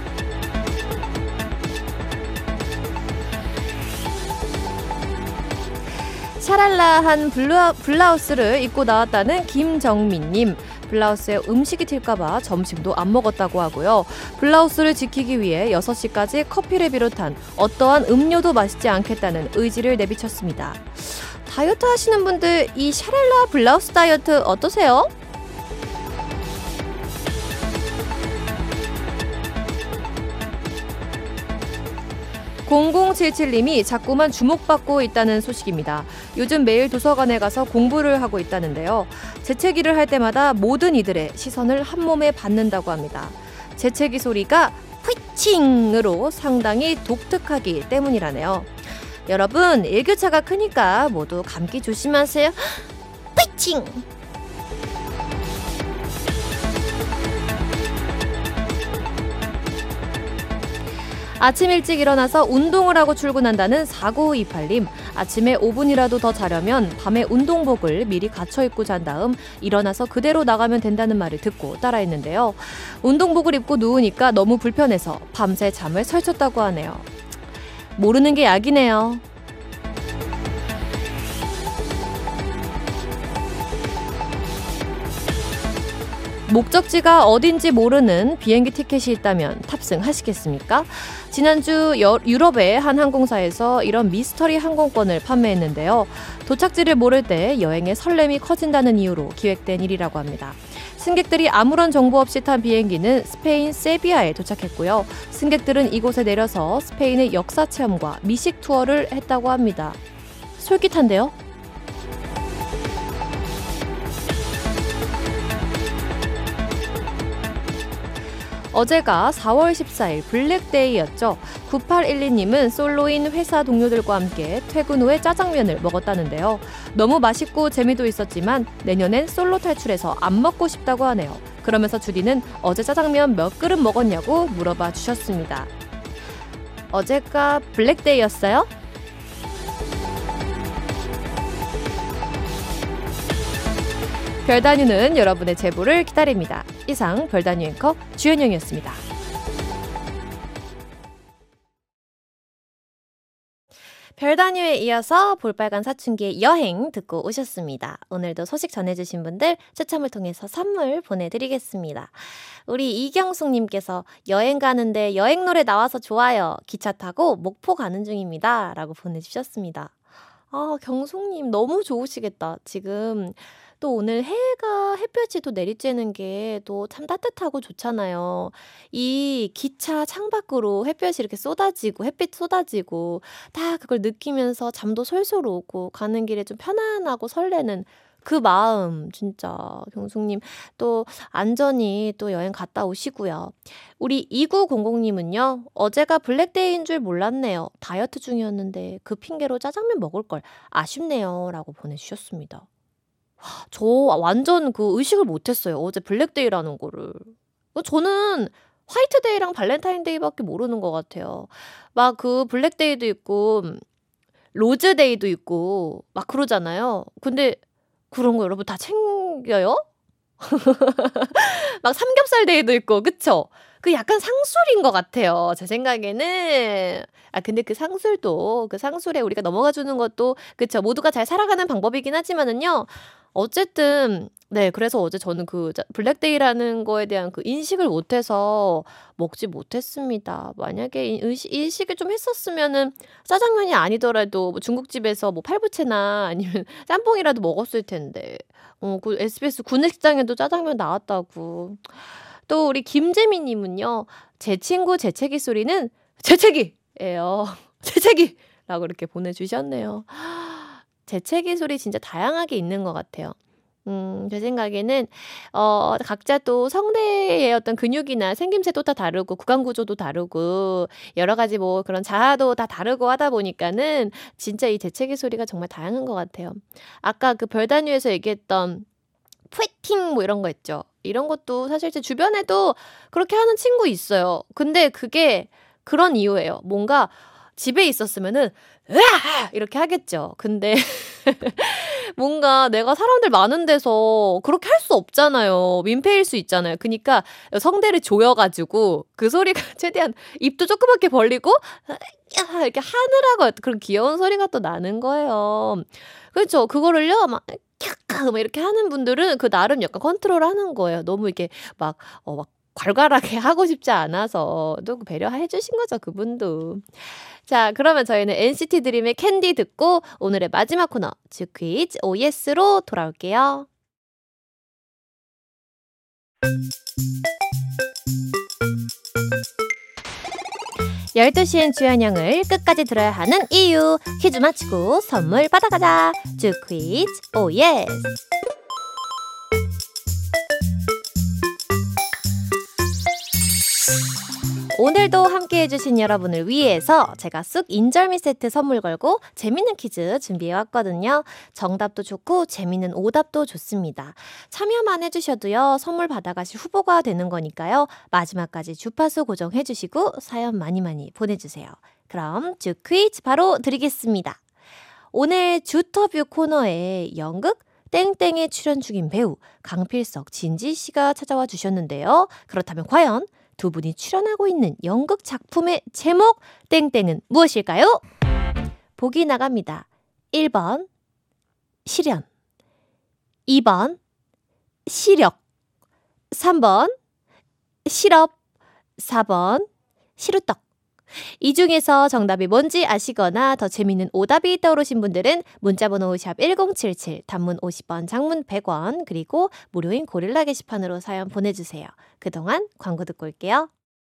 샤랄라한 블라우스를 입고 나왔다는 김정민님. 블라우스에 음식이 튈까봐 점심도 안 먹었다고 하고요. 블라우스를 지키기 위해 6시까지 커피를 비롯한 어떠한 음료도 마시지 않겠다는 의지를 내비쳤습니다. 다이어트 하시는 분들 이 샤랄라 블라우스 다이어트 어떠세요? 0077님이 자꾸만 주목받고 있다는 소식입니다. 요즘 매일 도서관에 가서 공부를 하고 있다는데요. 재채기를 할 때마다 모든 이들의 시선을 한 몸에 받는다고 합니다. 재채기 소리가 휘칭으로 상당히 독특하기 때문이라네요. 여러분, 일교차가 크니까 모두 감기 조심하세요. 휘칭! 아침 일찍 일어나서 운동을 하고 출근한다는 4928님. 아침에 5분이라도 더 자려면 밤에 운동복을 미리 갖춰 입고 잔 다음 일어나서 그대로 나가면 된다는 말을 듣고 따라했는데요. 운동복을 입고 누우니까 너무 불편해서 밤새 잠을 설쳤다고 하네요. 모르는 게 약이네요. 목적지가 어딘지 모르는 비행기 티켓이 있다면 탑승하시겠습니까? 지난주 유럽의 한 항공사에서 이런 미스터리 항공권을 판매했는데요. 도착지를 모를 때 여행의 설렘이 커진다는 이유로 기획된 일이라고 합니다. 승객들이 아무런 정보 없이 탄 비행기는 스페인 세비야에 도착했고요. 승객들은 이곳에 내려서 스페인의 역사 체험과 미식 투어를 했다고 합니다. 솔깃한데요? 어제가 4월 14일 블랙데이였죠. 9812님은 솔로인 회사 동료들과 함께 퇴근 후에 짜장면을 먹었다는데요. 너무 맛있고 재미도 있었지만 내년엔 솔로 탈출해서 안 먹고 싶다고 하네요. 그러면서 주디는 어제 짜장면 몇 그릇 먹었냐고 물어봐 주셨습니다. 어제가 블랙데이였어요? 별다뉴는 여러분의 제보를 기다립니다. 이상 별다뉴 앵커 주현영이었습니다. 별다뉴에 이어서 볼빨간 사춘기의 여행 듣고 오셨습니다. 오늘도 소식 전해주신 분들 추첨을 통해서 선물 보내드리겠습니다. 우리 이경숙님께서 여행 가는데 여행 노래 나와서 좋아요. 기차 타고 목포 가는 중입니다. 라고 보내주셨습니다. 아, 경숙님 너무 좋으시겠다. 지금 또 오늘 햇볕이 또 내리쬐는 게 또 참 따뜻하고 좋잖아요. 이 기차 창밖으로 햇볕이 이렇게 쏟아지고 햇빛 쏟아지고 다 그걸 느끼면서 잠도 솔솔 오고 가는 길에 좀 편안하고 설레는 그 마음 진짜 경숙님 또 안전히 또 여행 갔다 오시고요. 우리 2900님은요. 어제가 블랙데이인 줄 몰랐네요. 다이어트 중이었는데 그 핑계로 짜장면 먹을 걸 아쉽네요. 라고 보내주셨습니다. 저 완전 그 의식을 못했어요. 어제 블랙데이라는 거를. 저는 화이트데이랑 발렌타인데이밖에 모르는 것 같아요. 막 그 블랙데이도 있고 로즈데이도 있고 막 그러잖아요. 근데 그런 거 여러분 다 챙겨요? 막 삼겹살데이도 있고 그쵸? 그 약간 상술인 것 같아요. 제 생각에는. 근데 그 상술도 그 상술에 우리가 넘어가 주는 것도 그쵸? 모두가 잘 살아가는 방법이긴 하지만은요. 어쨌든 네 그래서 어제 저는 그 블랙데이라는 거에 대한 그 인식을 못해서 먹지 못했습니다. 만약에 인식을 좀 했었으면은 짜장면이 아니더라도 뭐 중국집에서 뭐 팔부채나 아니면 짬뽕이라도 먹었을 텐데. 그 SBS 구내식당에도 짜장면 나왔다고. 또 우리 김재미님은요. 제 친구 재채기 소리는 재채기예요. 재채기라고 이렇게 보내주셨네요. 재채기 소리 진짜 다양하게 있는 것 같아요. 제 생각에는 각자 또 성대의 어떤 근육이나 생김새도 다 다르고 구강 구조도 다르고 여러 가지 뭐 그런 자아도 다 다르고 하다 보니까는 진짜 이 재채기 소리가 정말 다양한 것 같아요. 아까 그 별다뉴에서 얘기했던 푸에팅 뭐 이런 거 있죠. 이런 것도 사실 제 주변에도 그렇게 하는 친구 있어요. 근데 그게 그런 이유예요. 뭔가 집에 있었으면은 으아! 이렇게 하겠죠. 근데 뭔가 내가 사람들 많은 데서 그렇게 할 수 없잖아요. 민폐일 수 있잖아요. 그러니까 성대를 조여가지고 그 소리가 최대한 입도 조그맣게 벌리고 이렇게 하느라고 그런 귀여운 소리가 또 나는 거예요. 그렇죠. 그거를요 막 이렇게 하는 분들은 그 나름 약간 컨트롤하는 거예요. 너무 이렇게 막 괄괄하게 하고 싶지 않아서 또 배려해 주신 거죠, 그분도. 자, 그러면 저희는 NCT 드림의 캔디 듣고 오늘의 마지막 코너 즈퀴즈 OS로 돌아올게요. 12시엔 주연영을 끝까지 들어야 하는 이유 퀴즈 마치고 선물 받아가자. 즈퀴즈 OS. 오늘도 함께 해주신 여러분을 위해서 제가 쑥 인절미 세트 선물 걸고 재밌는 퀴즈 준비해왔거든요. 정답도 좋고 재밌는 오답도 좋습니다. 참여만 해주셔도요. 선물 받아가실 후보가 되는 거니까요. 마지막까지 주파수 고정해주시고 사연 많이 보내주세요. 그럼 주 퀴즈 바로 드리겠습니다. 오늘 주터뷰 코너에 연극 땡땡에 출연 중인 배우 강필석, 진지 씨가 찾아와 주셨는데요. 그렇다면 과연 두 분이 출연하고 있는 연극 작품의 제목 땡땡은 무엇일까요? 보기 나갑니다. 1번 실연, 2번 시력, 3번 실업, 4번 시루떡. 이 중에서 정답이 뭔지 아시거나 더 재미있는 오답이 떠오르신 분들은 문자번호 샵 1077, 단문 50원, 장문 100원, 그리고 무료인 고릴라 게시판으로 사연 보내주세요. 그동안 광고 듣고 올게요.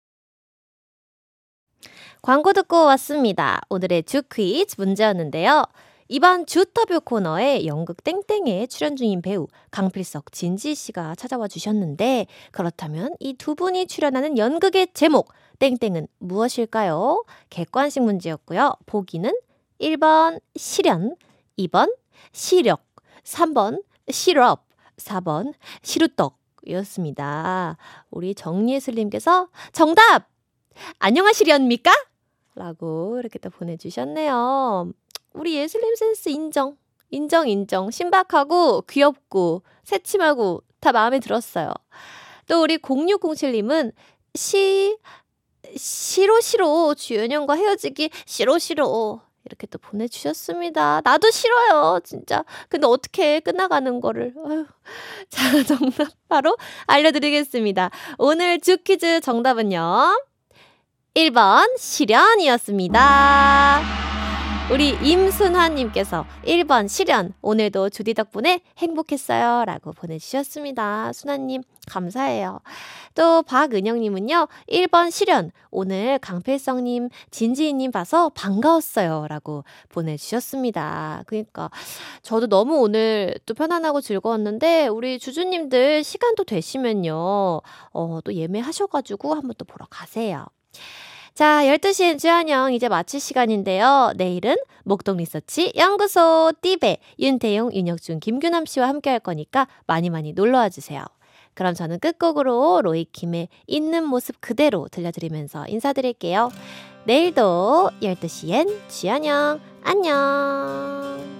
광고 듣고 왔습니다. 오늘의 주 퀴즈 문제였는데요. 이번 주터뷰 코너에 연극 땡땡에 출연 중인 배우 강필석, 진지 씨가 찾아와 주셨는데 그렇다면 이 두 분이 출연하는 연극의 제목 땡땡은 무엇일까요? 객관식 문제였고요. 보기는 1번 실연, 2번 시력, 3번 실업, 4번 시루떡이었습니다. 우리 정예슬님께서 정답! 안녕하시렵니까? 라고 이렇게 또 보내주셨네요. 우리 예슬님 센스 인정. 신박하고 귀엽고 새침하고 다 마음에 들었어요. 또 우리 0607님은 싫어 주연형과 헤어지기 싫어 이렇게 또 보내주셨습니다. 나도 싫어요, 진짜. 근데 어떻게 끝나가는 거를. 아유. 자, 정답 바로 알려드리겠습니다. 오늘 주퀴즈 정답은요. 1번 실연이었습니다. 우리 임순환님께서 1번 실연, 오늘도 주디 덕분에 행복했어요 라고 보내주셨습니다. 순환님 감사해요. 또 박은영님은요 1번 실연, 오늘 강필성님 진지희님 봐서 반가웠어요 라고 보내주셨습니다. 그러니까 저도 너무 오늘 또 편안하고 즐거웠는데 우리 주주님들 시간도 되시면요 또 예매하셔가지고 한번 또 보러 가세요. 자, 12시엔 주한영 이제 마칠 시간인데요. 내일은 목동 리서치 연구소 띠베 윤태용, 윤혁준, 김규남 씨와 함께 할 거니까 많이 많이 놀러와 주세요. 그럼 저는 끝곡으로 로이킴의 있는 모습 그대로 들려드리면서 인사드릴게요. 내일도 12시엔 주한영 안녕.